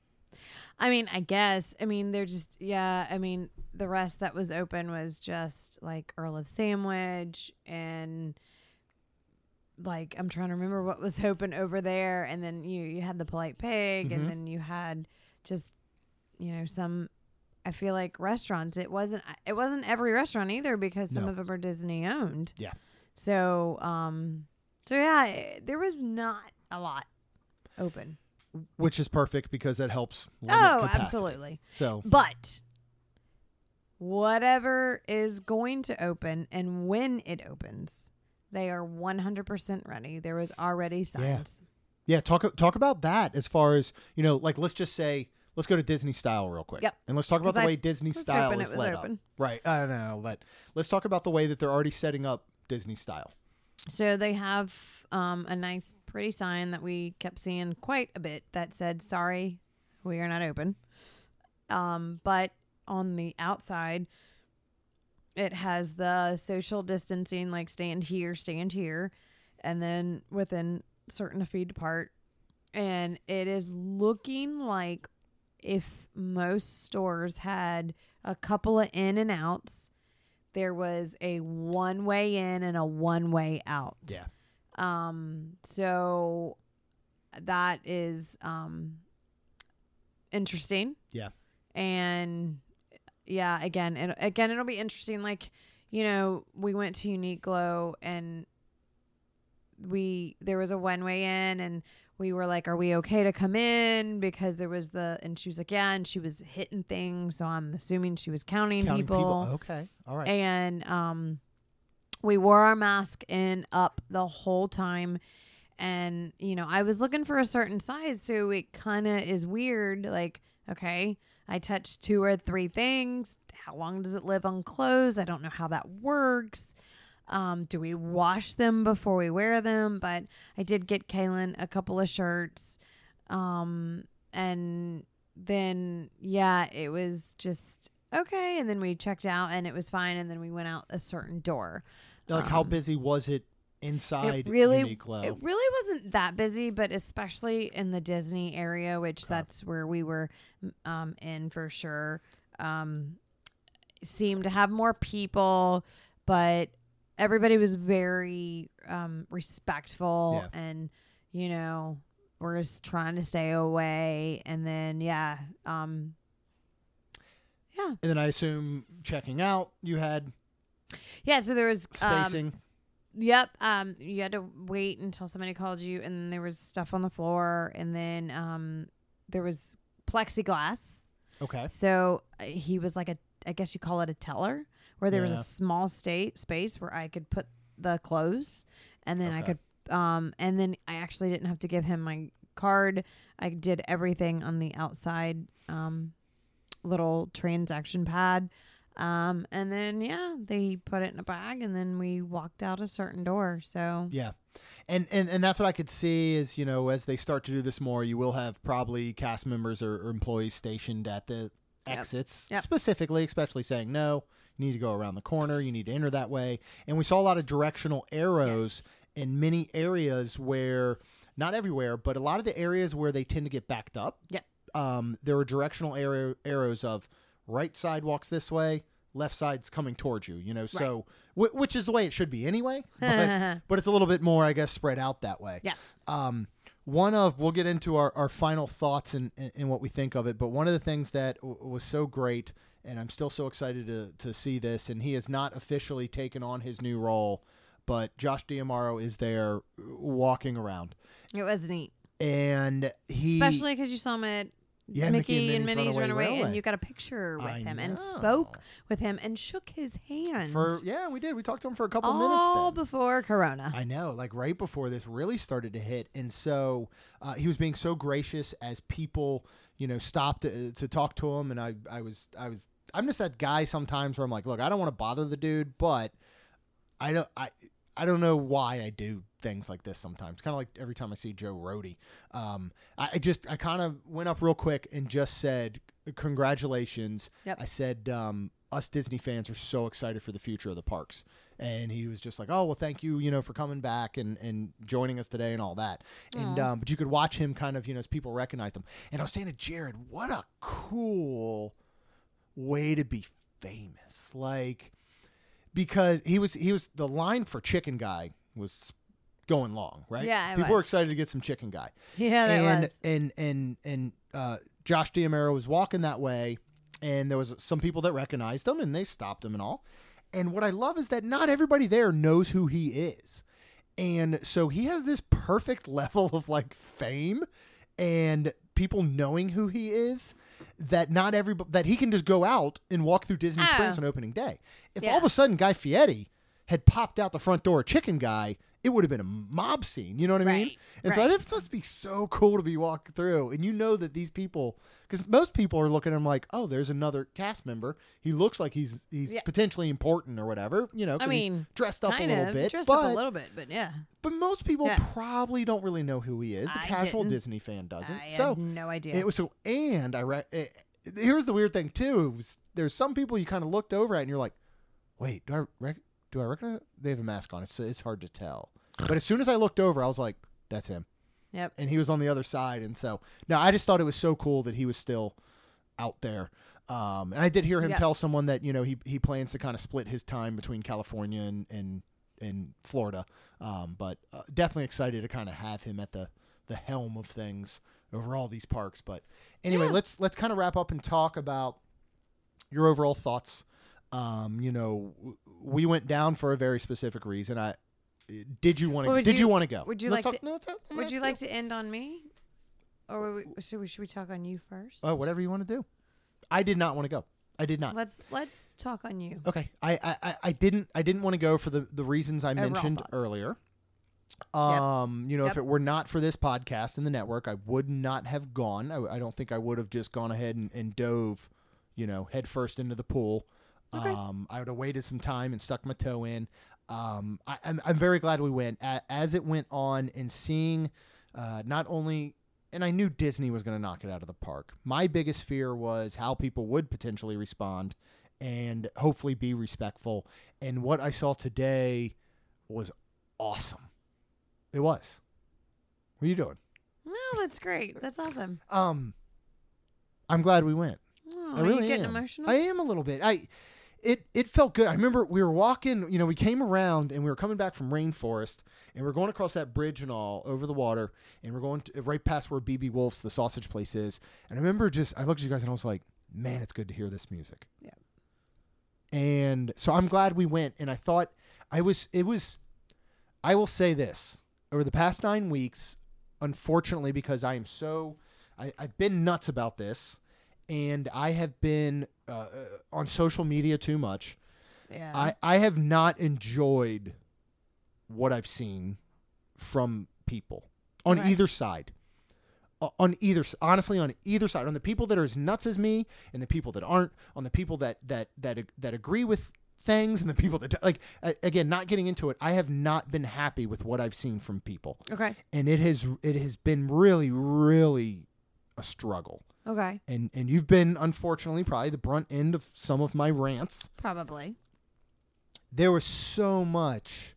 Speaker 2: I mean, I guess. I mean, they're just, yeah. I mean, the rest that was open was just like Earl of Sandwich and like, I'm trying to remember what was open over there. And then you, you had the Polite Pig
Speaker 1: Mhm.
Speaker 2: and then you had just, you know, some, I feel like restaurants. It wasn't, it wasn't every restaurant either because some
Speaker 1: No.
Speaker 2: of them are Disney owned.
Speaker 1: Yeah.
Speaker 2: So, um, so yeah, it, there was not a lot open.
Speaker 1: Which is perfect because that helps. Limit
Speaker 2: Oh,
Speaker 1: capacity.
Speaker 2: absolutely.
Speaker 1: So
Speaker 2: But whatever is going to open and when it opens, they are one hundred percent ready. There was already signs.
Speaker 1: yeah, talk talk about that as far as you know. Like, let's just say, let's go to Disney style real quick.
Speaker 2: Yep.
Speaker 1: And let's talk about
Speaker 2: 'Cause
Speaker 1: the
Speaker 2: I
Speaker 1: way Disney
Speaker 2: was
Speaker 1: style
Speaker 2: hoping
Speaker 1: is
Speaker 2: it was
Speaker 1: led
Speaker 2: open.
Speaker 1: up. Right. I don't know, but let's talk about the way that they're already setting up Disney style.
Speaker 2: So they have um, a nice, pretty sign that we kept seeing quite a bit that said, sorry, we are not open. Um, but on the outside, it has the social distancing, like stand here, stand here, and then within certain feet apart. And it is looking like if most stores had a couple of in and outs, there was a one way in and a one way out.
Speaker 1: Yeah.
Speaker 2: Um, so that is um interesting.
Speaker 1: Yeah.
Speaker 2: And yeah, again, it, again, it'll be interesting. Like, you know, we went to Unique Glow and we there was a one way in, and we were like, are we okay to come in? Because there was the, and she was like, yeah, and she was hitting things, so I'm assuming she was counting,
Speaker 1: Counting
Speaker 2: people.
Speaker 1: people. Okay. All right.
Speaker 2: And um we wore our mask in up the whole time. And, you know, I was looking for a certain size, so it kind of is weird. Like, okay, I touched two or three things. How long does it live on clothes? I don't know how that works. Um, do we wash them before we wear them? But I did get Kaylin a couple of shirts. Um, and then, yeah, it was just okay. And then we checked out and it was fine. And then we went out a certain door.
Speaker 1: Like, how
Speaker 2: um,
Speaker 1: busy was it inside
Speaker 2: It really,
Speaker 1: Unique Glow?
Speaker 2: it really wasn't that busy, but especially in the Disney area, which
Speaker 1: Okay.
Speaker 2: that's where we were um, in for sure. Um, seemed to have more people, but everybody was very um, respectful,
Speaker 1: Yeah.
Speaker 2: and you know, we're just trying to stay away. And then, yeah, um, yeah,
Speaker 1: And then I assume checking out, you had
Speaker 2: yeah. So there was um,
Speaker 1: spacing.
Speaker 2: Yep. Um, you had to wait until somebody called you, and then there was stuff on the floor, and then um, there was plexiglass.
Speaker 1: Okay.
Speaker 2: So uh, he was like a, I guess you call it a teller, where there was
Speaker 1: Yeah.
Speaker 2: a small state space where I could put the clothes, and then I
Speaker 1: Okay.
Speaker 2: could, um, and then I actually didn't have to give him my card. I did everything on the outside, um, little transaction pad. Um, and then, yeah, they put it in a bag, and then we walked out a certain door. So
Speaker 1: Yeah. And, and and that's what I could see is, you know, as they start to do this more, you will have probably cast members or, or employees stationed at the
Speaker 2: Yep.
Speaker 1: exits,
Speaker 2: Yep.
Speaker 1: specifically, especially saying, no, you need to go around the corner, you need to enter that way. And we saw a lot of directional arrows
Speaker 2: Yes.
Speaker 1: in many areas where, not everywhere, but a lot of the areas where they tend to get backed up.
Speaker 2: Yep.
Speaker 1: Um, there were directional arrow, arrows of right side walks this way, left side's coming towards you, you know,
Speaker 2: Right.
Speaker 1: so, w- which is the way it should be anyway, but, but it's a little bit more, I guess, spread out that way.
Speaker 2: Yeah.
Speaker 1: Um, one of, we'll get into our, our final thoughts and, and, and what we think of it, but one of the things that w- was so great, and I'm still so excited to, to see this, and he has not officially taken on his new role, but Josh D'Amaro is there walking around.
Speaker 2: It was neat.
Speaker 1: And he...
Speaker 2: Especially because you saw him at
Speaker 1: Yeah,
Speaker 2: Mickey,
Speaker 1: Mickey
Speaker 2: and
Speaker 1: and
Speaker 2: Minnie's Runaway,
Speaker 1: Railway.
Speaker 2: and you got a picture with
Speaker 1: I
Speaker 2: him and
Speaker 1: know.
Speaker 2: spoke with him and shook his hand.
Speaker 1: For, yeah, we did. We talked to him for a couple minutes
Speaker 2: all
Speaker 1: then.
Speaker 2: before Corona.
Speaker 1: I know, like right before this really started to hit. And so uh, he was being so gracious as people, you know, stopped to, to talk to him. And I, I was, I was, I'm just that guy sometimes where I'm like, look, I don't want to bother the dude, but I don't, I, I don't know why I do things like this sometimes. Kind of like every time I see Joe Rohde. Um, I, I just, I kind of went up real quick and just said, congratulations.
Speaker 2: Yep.
Speaker 1: I said, um, us Disney fans are so excited for the future of the parks. And he was just like, oh, well, thank you, you know, for coming back and, and joining us today and all that. And,
Speaker 2: Aw.
Speaker 1: um, but you could watch him kind of, you know, as people recognized him. And I was saying to Jared, what a cool way to be famous. Like, because he was, he was, the line for Chicken Guy was going long, right?
Speaker 2: Yeah, it
Speaker 1: People
Speaker 2: was.
Speaker 1: were excited to get some Chicken Guy.
Speaker 2: Yeah, that
Speaker 1: and,
Speaker 2: was.
Speaker 1: and, and, and, uh, Josh D'Amaro was walking that way, and there was some people that recognized him, and they stopped him and all. And what I love is that not everybody there knows who he is. And so he has this perfect level of like fame and people knowing who he is that not everybody, that he can just go out and walk through Disney
Speaker 2: Oh.
Speaker 1: Springs on opening day. If
Speaker 2: Yeah.
Speaker 1: all of a sudden Guy Fieri had popped out the front door, Chicken Guy, it would have been a mob scene. You know what I mean?
Speaker 2: Right,
Speaker 1: And so I
Speaker 2: right.
Speaker 1: think it's supposed to be so cool to be walking through. And you know that these people, because most people are looking at him like, oh, there's another cast member. He looks like he's he's
Speaker 2: Yeah.
Speaker 1: potentially important or whatever. You know,
Speaker 2: I
Speaker 1: 'cause he's
Speaker 2: mean,
Speaker 1: dressed up a
Speaker 2: kind
Speaker 1: little
Speaker 2: of
Speaker 1: bit.
Speaker 2: dressed
Speaker 1: but,
Speaker 2: up a little bit, but yeah,
Speaker 1: but most people
Speaker 2: Yeah.
Speaker 1: probably don't really know who he is. The
Speaker 2: I
Speaker 1: casual
Speaker 2: didn't.
Speaker 1: Disney fan doesn't.
Speaker 2: I
Speaker 1: so
Speaker 2: had no idea.
Speaker 1: it was so, and I re- it, here's the weird thing too. It was, there's some people you kind of looked over at and you're like, wait, do I rec- do I recognize? They have a mask on. It's it's hard to tell. But as soon as I looked over, I was like, that's him.
Speaker 2: Yep.
Speaker 1: And he was on the other side. And so, no, I just thought it was so cool that he was still out there. Um, and I did hear him
Speaker 2: Yeah.
Speaker 1: tell someone that, you know, he he plans to kind of split his time between California and, and, and Florida. Um, but uh, definitely excited to kind of have him at the, the helm of things over all these parks. But anyway,
Speaker 2: Yeah.
Speaker 1: let's let's kind of wrap up and talk about your overall thoughts. Um, you know, w- we went down for a very specific reason. I did you want to
Speaker 2: Well, would
Speaker 1: did you,
Speaker 2: you-
Speaker 1: want to go?
Speaker 2: would you
Speaker 1: Let's
Speaker 2: like
Speaker 1: talk,
Speaker 2: to-
Speaker 1: no, it's a- I'm
Speaker 2: Would
Speaker 1: gonna
Speaker 2: you
Speaker 1: ask
Speaker 2: like to end on me, or would we, should we should we talk on you first?
Speaker 1: Oh, whatever you want to do. I did not want to go. I did not.
Speaker 2: Let's let's talk on you.
Speaker 1: Okay. I, I, I- I didn't I didn't want to go for the, the reasons I
Speaker 2: Overall
Speaker 1: mentioned
Speaker 2: thoughts.
Speaker 1: earlier. Um, you know, if
Speaker 2: Yep.
Speaker 1: it were not for this podcast and the network, I would not have gone. I, I don't think I would have just gone ahead and, and dove, you know, head first into the pool.
Speaker 2: Okay.
Speaker 1: Um, I would have waited some time and stuck my toe in. Um, I, I'm I'm very glad we went. A, as it went on and seeing, uh, not only, and I knew Disney was going to knock it out of the park. My biggest fear was how people would potentially respond, and hopefully be respectful. And what I saw today was awesome. It was. What are you doing?
Speaker 2: No, that's great. That's awesome.
Speaker 1: Um, I'm glad we went.
Speaker 2: Oh,
Speaker 1: I
Speaker 2: are
Speaker 1: really
Speaker 2: you getting
Speaker 1: am.
Speaker 2: emotional?
Speaker 1: I am a little bit. I, it it felt good. I remember we were walking. You know, we came around and we were coming back from Rainforest, and we are going across that bridge and all over the water, and we're going to, right past where B B Wolf's, the sausage place, is. And I remember just I looked at you guys and I was like, man, it's good to hear this music.
Speaker 2: Yeah.
Speaker 1: And so I'm glad we went. And I thought I was. It was. I will say this. Over the past nine weeks, unfortunately, because I am so, I, I've been nuts about this, and I have been uh, uh, on social media too much.
Speaker 2: yeah.
Speaker 1: I, I have not enjoyed what I've seen from people on
Speaker 2: Right.
Speaker 1: either side. O- On either, s- honestly, on either side, on the people that are as nuts as me, and the people that aren't, on the people that that that ag- that agree with things, and the people that like. a- Again, not getting into it, I have not been happy with what I've seen from people,
Speaker 2: okay.
Speaker 1: and it has it has been really, really a struggle.
Speaker 2: Okay.
Speaker 1: And and you've been, unfortunately, probably the brunt end of some of my rants.
Speaker 2: Probably.
Speaker 1: There was so much,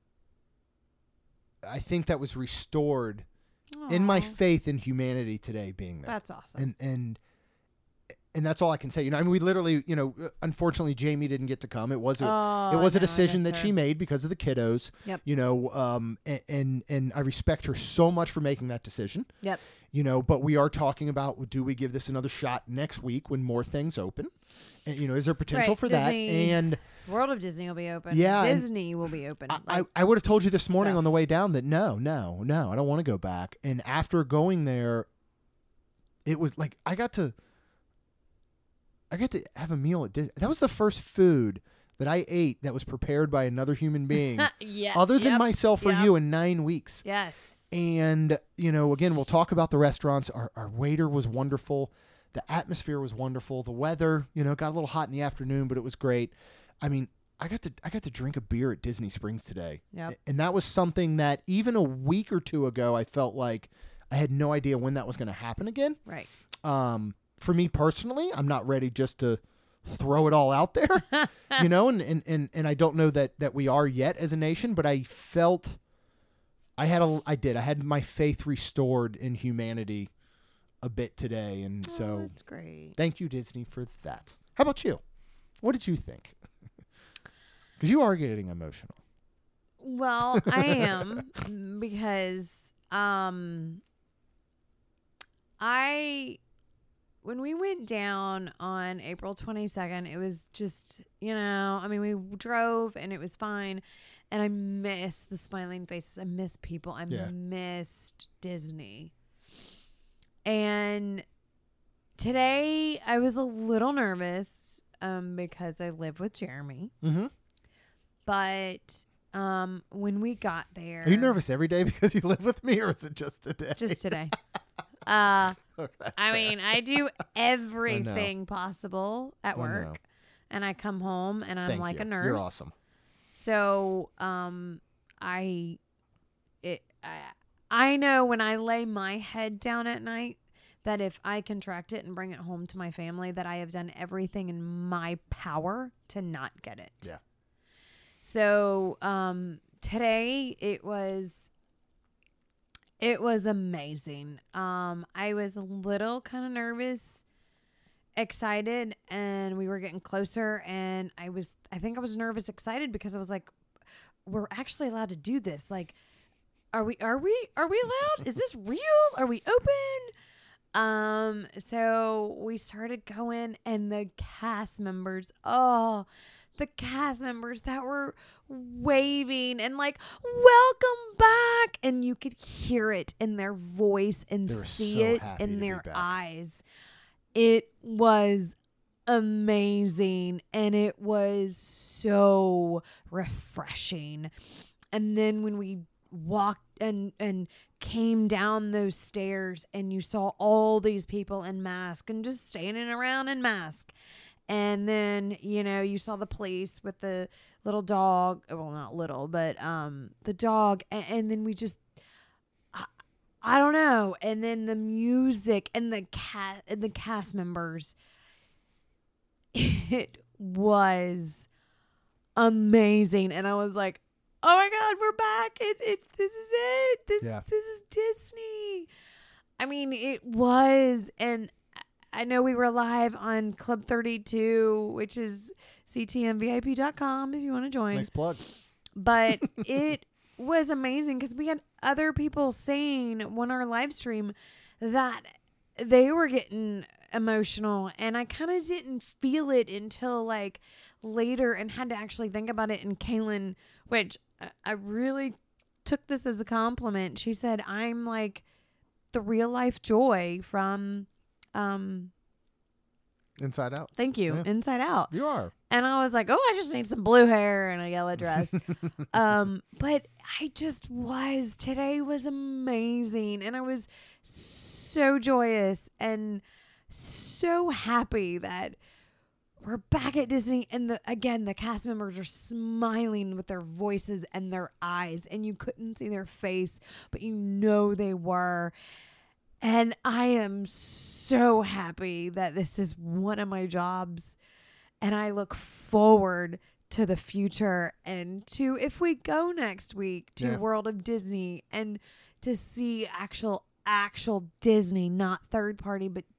Speaker 1: I think, that was restored in my
Speaker 2: Aw,
Speaker 1: faith in humanity today being there.
Speaker 2: That's awesome.
Speaker 1: And and and that's all I can say. You know, I mean, we literally, you know, unfortunately, Jamie didn't get to come. It was a,
Speaker 2: Oh,
Speaker 1: it was a
Speaker 2: no, I
Speaker 1: decision
Speaker 2: missed
Speaker 1: that
Speaker 2: her.
Speaker 1: she made because of the kiddos.
Speaker 2: Yep.
Speaker 1: You know, um, and, and and I respect her so much for making that decision.
Speaker 2: Yep.
Speaker 1: You know, but we are talking about, do we give this another shot next week when more things open? And, you know, is there potential
Speaker 2: Right,
Speaker 1: for
Speaker 2: Disney-
Speaker 1: that? And
Speaker 2: World of Disney will be open.
Speaker 1: Yeah, and
Speaker 2: Disney will be open.
Speaker 1: I,
Speaker 2: Like,
Speaker 1: I, I would have told you this morning
Speaker 2: stuff.
Speaker 1: on the way down that no, no, no, I don't want to go back. And after going there, it was like I got to, I got to have a meal at Disney. That was the first food that I ate that was prepared by another human being,
Speaker 2: yeah.
Speaker 1: other than
Speaker 2: Yep.
Speaker 1: myself or
Speaker 2: Yep.
Speaker 1: you, in nine weeks.
Speaker 2: Yes.
Speaker 1: And, you know, again, we'll talk about the restaurants. Our, our waiter was wonderful. The atmosphere was wonderful. The weather, you know, got a little hot in the afternoon, but it was great. I mean, I got to I got to drink a beer at Disney Springs today.
Speaker 2: Yep.
Speaker 1: And that was something that even a week or two ago, I felt like I had no idea when that was going to happen again.
Speaker 2: Right.
Speaker 1: Um, for me personally, I'm not ready just to throw it all out there, you know, and, and, and, and I don't know that, that we are yet as a nation, but I felt I had a, I did, I had my faith restored in humanity a bit today. And
Speaker 2: Oh,
Speaker 1: so
Speaker 2: that's great.
Speaker 1: thank you, Disney, for that. How about you? What did you think? Because you are getting emotional.
Speaker 2: Well, I am because um I when we went down on April twenty-second, it was just, you know, I mean, we drove and it was fine. And I miss the smiling faces. I miss people. I
Speaker 1: Yeah.
Speaker 2: missed Disney. And today I was a little nervous um, because I live with Jeremy.
Speaker 1: Mm-hmm.
Speaker 2: But um, when we got there,
Speaker 1: Are you nervous every day because you live with me, or is it just today?
Speaker 2: Just today. uh,
Speaker 1: Okay, that's
Speaker 2: I
Speaker 1: fair.
Speaker 2: mean, I do everything possible at
Speaker 1: I know.
Speaker 2: work, and I come home and I'm
Speaker 1: Thank
Speaker 2: like
Speaker 1: you.
Speaker 2: a nurse.
Speaker 1: You're awesome.
Speaker 2: So, um, I, it, I, I know when I lay my head down at night that if I contract it and bring it home to my family, that I have done everything in my power to not get it.
Speaker 1: Yeah.
Speaker 2: So, um, today it was, it was amazing. Um, I was a little kind of nervous, excited, and we were getting closer, and I was, I think I was nervous, excited because I was like, we're actually allowed to do this. Like, are we, are we, are we allowed? Is this real? Are we open? Um, so we started going, and the cast members, oh, the cast members that were waving and like, welcome back. And you could hear it in their voice and
Speaker 1: They were
Speaker 2: see
Speaker 1: so
Speaker 2: it
Speaker 1: happy
Speaker 2: in
Speaker 1: to be
Speaker 2: their
Speaker 1: back.
Speaker 2: eyes. It was amazing, and it was so refreshing. And then when we walked and and came down those stairs, and you saw all these people in mask and just standing around in mask, and then, you know, you saw the police with the little dog, well, not little, but um the dog, and, and then we just I, I don't know, and then the music and the cat and the cast members, it was amazing. And I was like, oh my God, we're back. It, it, this is it. This,
Speaker 1: Yeah.
Speaker 2: this is Disney. I mean, it was. And I know we were live on Club thirty-two, which is C T M V I P dot com if you want to join.
Speaker 1: Nice plug.
Speaker 2: But it was amazing because we had other people saying on our live stream that they were getting emotional, and I kind of didn't feel it until like later and had to actually think about it. And Kaylin, which I- I really took this as a compliment, she said, I'm like the real life Joy from um
Speaker 1: Inside Out.
Speaker 2: thank you
Speaker 1: Yeah.
Speaker 2: Inside Out.
Speaker 1: You are.
Speaker 2: And I was like, oh, I just need some blue hair and a yellow dress. um, but I just was. Today was amazing. And I was so joyous and so happy that we're back at Disney. And the again, the cast members are smiling with their voices and their eyes. And you couldn't see their face, but you know they were. And I am so happy that this is one of my jobs. And I look forward to the future and to, if we go next week, to
Speaker 1: Yeah.
Speaker 2: World of Disney and to see actual, actual Disney, not third party, but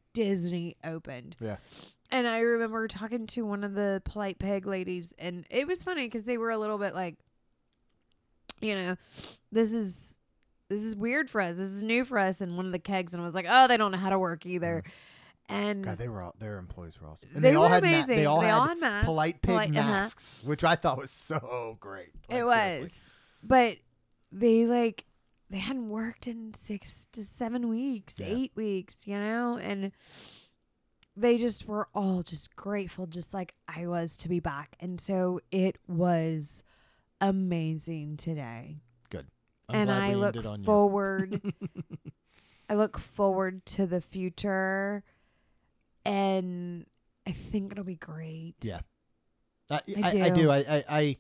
Speaker 2: Disney opened.
Speaker 1: Yeah.
Speaker 2: And I remember talking to one of the Polite Pig ladies, and it was funny because they were a little bit like, you know, this is this is weird for us. This is new for us. And one of the kegs, and I was like, oh, they don't know how to work either.
Speaker 1: Yeah.
Speaker 2: And
Speaker 1: God, they were all, their employees were awesome. And
Speaker 2: they,
Speaker 1: they all
Speaker 2: were
Speaker 1: had
Speaker 2: amazing.
Speaker 1: Ma- they all
Speaker 2: they
Speaker 1: had,
Speaker 2: all had masks.
Speaker 1: Polite Pig
Speaker 2: Polite,
Speaker 1: masks,
Speaker 2: uh-huh.
Speaker 1: which I thought was so great. Like,
Speaker 2: it was,
Speaker 1: seriously.
Speaker 2: but they like they hadn't worked in six to seven weeks,
Speaker 1: Yeah.
Speaker 2: eight weeks, you know, and they just were all just grateful, just like I was, to be back. And so it was amazing today.
Speaker 1: Good. I'm
Speaker 2: and
Speaker 1: glad
Speaker 2: I
Speaker 1: we
Speaker 2: look
Speaker 1: ended on
Speaker 2: forward.
Speaker 1: you.
Speaker 2: I look forward to the future, and I think it'll be great.
Speaker 1: Yeah. I,
Speaker 2: I
Speaker 1: I,
Speaker 2: do.
Speaker 1: I do. I, I, I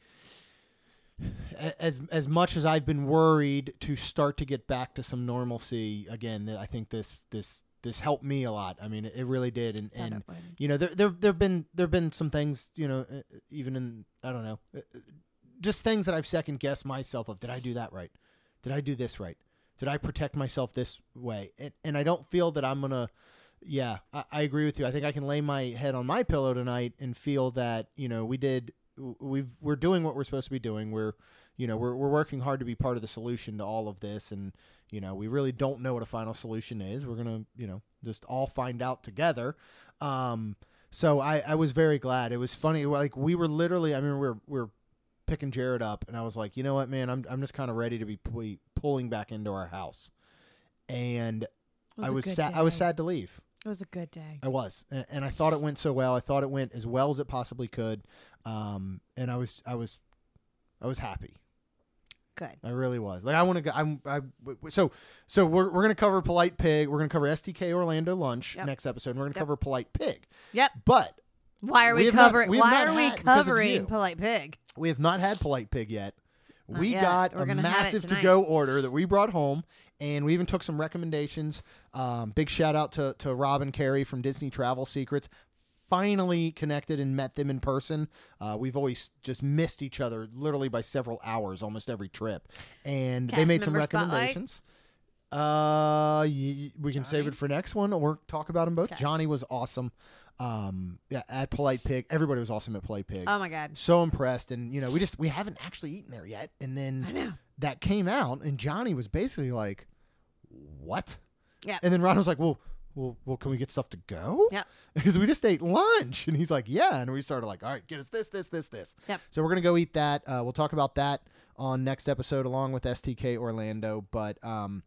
Speaker 1: as as much as I've been worried to start to get back to some normalcy again, I think this this this helped me a lot. I mean, it really did. And
Speaker 2: Thought
Speaker 1: and
Speaker 2: it would.
Speaker 1: you know, there there there've been there've been some things, you know, uh, even in I don't know, uh, just things that I've second guessed myself of. Did I do that right? Did I do this right? Did I protect myself this way? And and I don't feel that I'm gonna. Yeah, I, I agree with you. I think I can lay my head on my pillow tonight and feel that, you know, we did, we've, we're doing what we're supposed to be doing. We're, you know, we're, we're working hard to be part of the solution to all of this. And, you know, we really don't know what a final solution is. We're going to, you know, just all find out together. Um, so I, I was very glad. It was funny. Like we were literally, I remember we were, we were picking Jared up and I was like, you know what, man, I'm, I'm just kind of ready to be pu- pulling back into our house. And
Speaker 2: was
Speaker 1: I
Speaker 2: a
Speaker 1: was
Speaker 2: good
Speaker 1: sad. I was
Speaker 2: day.
Speaker 1: sad to leave.
Speaker 2: It was a good day.
Speaker 1: I was, and, and I thought it went so well. I thought it went as well as it possibly could, um, and I was, I was, I was happy.
Speaker 2: Good.
Speaker 1: I really was. Like I want to go. I'm. I so so we're we're gonna cover Polite Pig. We're gonna cover S T K Orlando lunch
Speaker 2: Yep.
Speaker 1: next episode. And we're gonna
Speaker 2: Yep.
Speaker 1: cover Polite Pig.
Speaker 2: Yep.
Speaker 1: But
Speaker 2: Why are
Speaker 1: we
Speaker 2: we,
Speaker 1: have not-
Speaker 2: covering?
Speaker 1: we have
Speaker 2: Why
Speaker 1: not
Speaker 2: are we
Speaker 1: had- because of
Speaker 2: covering
Speaker 1: you.
Speaker 2: Polite Pig?
Speaker 1: we have not had Polite Pig yet.
Speaker 2: Not
Speaker 1: we
Speaker 2: yet.
Speaker 1: got
Speaker 2: We're
Speaker 1: a
Speaker 2: gonna have it
Speaker 1: massive to
Speaker 2: tonight.
Speaker 1: go order that we brought home, and we even took some recommendations. Um, big shout out to to Rob and Carrie from Disney Travel Secrets. Finally connected and met them in person. Uh, we've always just missed each other literally by several hours almost every trip, and they
Speaker 2: Cast
Speaker 1: made some
Speaker 2: member spotlight?
Speaker 1: recommendations. Uh, y- we can save
Speaker 2: Johnny?
Speaker 1: it for next one or talk about them both.
Speaker 2: Okay.
Speaker 1: Johnny was awesome. Um, yeah, at Polite Pig, everybody was awesome at Polite Pig.
Speaker 2: Oh my God.
Speaker 1: So impressed, and you know, we just we haven't actually eaten there yet, and then
Speaker 2: I know.
Speaker 1: that came out, and Johnny was basically like, "What?"
Speaker 2: Yeah.
Speaker 1: And then Ron was like, "Well, well, well, can we get stuff to go?"
Speaker 2: Yep.
Speaker 1: Because we just ate lunch, and he's like, "Yeah," and we started like, "All right, get us this, this, this, this."
Speaker 2: Yep.
Speaker 1: So we're gonna go eat that. Uh, we'll talk about that on next episode along with S T K Orlando, but um.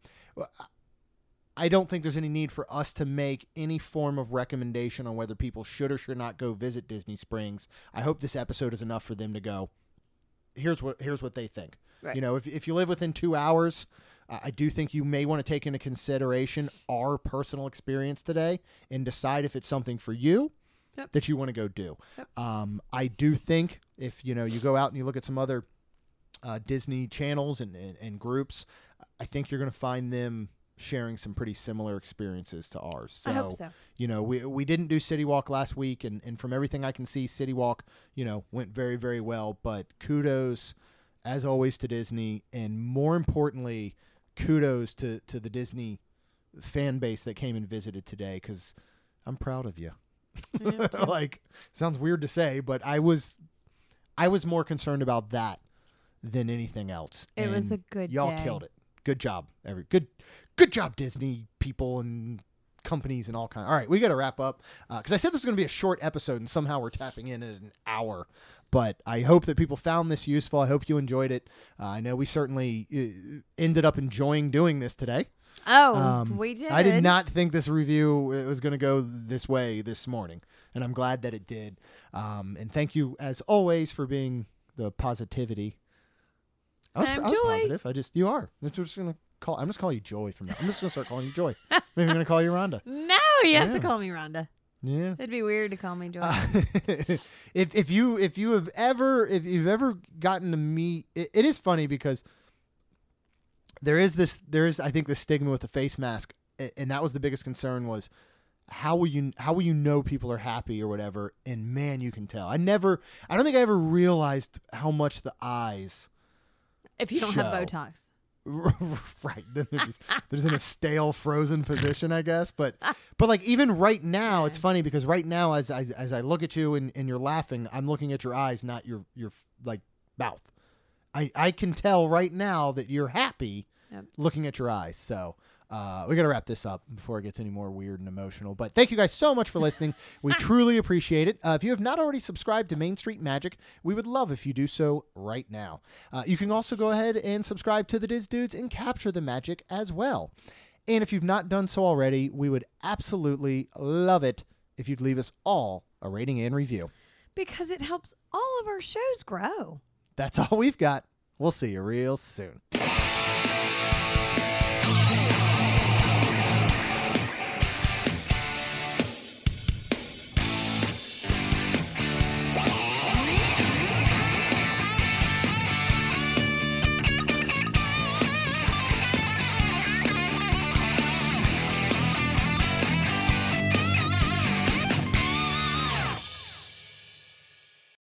Speaker 1: I don't think there's any need for us to make any form of recommendation on whether people should or should not go visit Disney Springs. I hope this episode is enough for them to go, here's what here's what they think.
Speaker 2: Right.
Speaker 1: You know, if if you live within two hours, uh, I do think you may want to take into consideration our personal experience today and decide if it's something for you
Speaker 2: Yep.
Speaker 1: that you want to go do.
Speaker 2: Yep.
Speaker 1: Um, I do think if, you know, you go out and you look at some other uh, Disney channels and, and, and groups, I think you're going to find them sharing some pretty similar experiences to ours. So,
Speaker 2: I hope so.
Speaker 1: you know, we we didn't do City Walk last week, and, and from everything I can see, City Walk, you know, went very, very well. But kudos, as always, to Disney, and more importantly, kudos to, to the Disney fan base that came and visited today, because I'm proud of you.
Speaker 2: I am too.
Speaker 1: Like, sounds weird to say, but I was I was more concerned about that than anything else.
Speaker 2: It was
Speaker 1: And
Speaker 2: a good
Speaker 1: y'all
Speaker 2: day.
Speaker 1: killed it. Good job. Every good good job, Disney people and companies and all kinds. All right, we got to wrap up because I said this was going to be a short episode, and somehow we're tapping in at an hour. But I hope that people found this useful. I hope you enjoyed it. Uh, I know we certainly uh, ended up enjoying doing this today.
Speaker 2: Oh,
Speaker 1: Um,
Speaker 2: we did.
Speaker 1: I did not think this review was going to go this way this morning, and I'm glad that it did. Um, and thank you, as always, for being the positivity. I was,
Speaker 2: I'm
Speaker 1: I was
Speaker 2: Joy.
Speaker 1: positive. I just you are. I'm just gonna call. I'm just calling you Joy from now. I'm just gonna start calling you Joy. Maybe I'm gonna call you Rhonda.
Speaker 2: No, you have to
Speaker 1: Yeah.
Speaker 2: call me Rhonda.
Speaker 1: Yeah.
Speaker 2: It'd be weird to call me Joy.
Speaker 1: Uh, if if you if you have ever if you've ever gotten to meet, it, it is funny because there is this there is I think the stigma with the face mask, a- and that was the biggest concern was how will you how will you know people are happy or whatever, and man, you can tell. I never I don't think I ever realized how much the eyes
Speaker 2: if you don't have
Speaker 1: show.
Speaker 2: Botox.
Speaker 1: Right. Then there's, there's in a stale, frozen position, I guess. But but like even right now, it's funny because right now, as as, as I look at you and, and you're laughing, I'm looking at your eyes, not your your like mouth. I, I can tell right now that you're happy yep. looking at your eyes. So uh, we got to wrap this up before it gets any more weird and emotional. But thank you guys so much for listening. We truly appreciate it. Uh, if you have not already subscribed to Main Street Magic, we would love if you do so right now. Uh, you can also go ahead and subscribe to the Diz Dudes and Capture the Magic as well. And if you've not done so already, we would absolutely love it if you'd leave us all a rating and review.
Speaker 2: Because it helps all of our shows grow.
Speaker 1: That's all we've got. We'll see you real soon.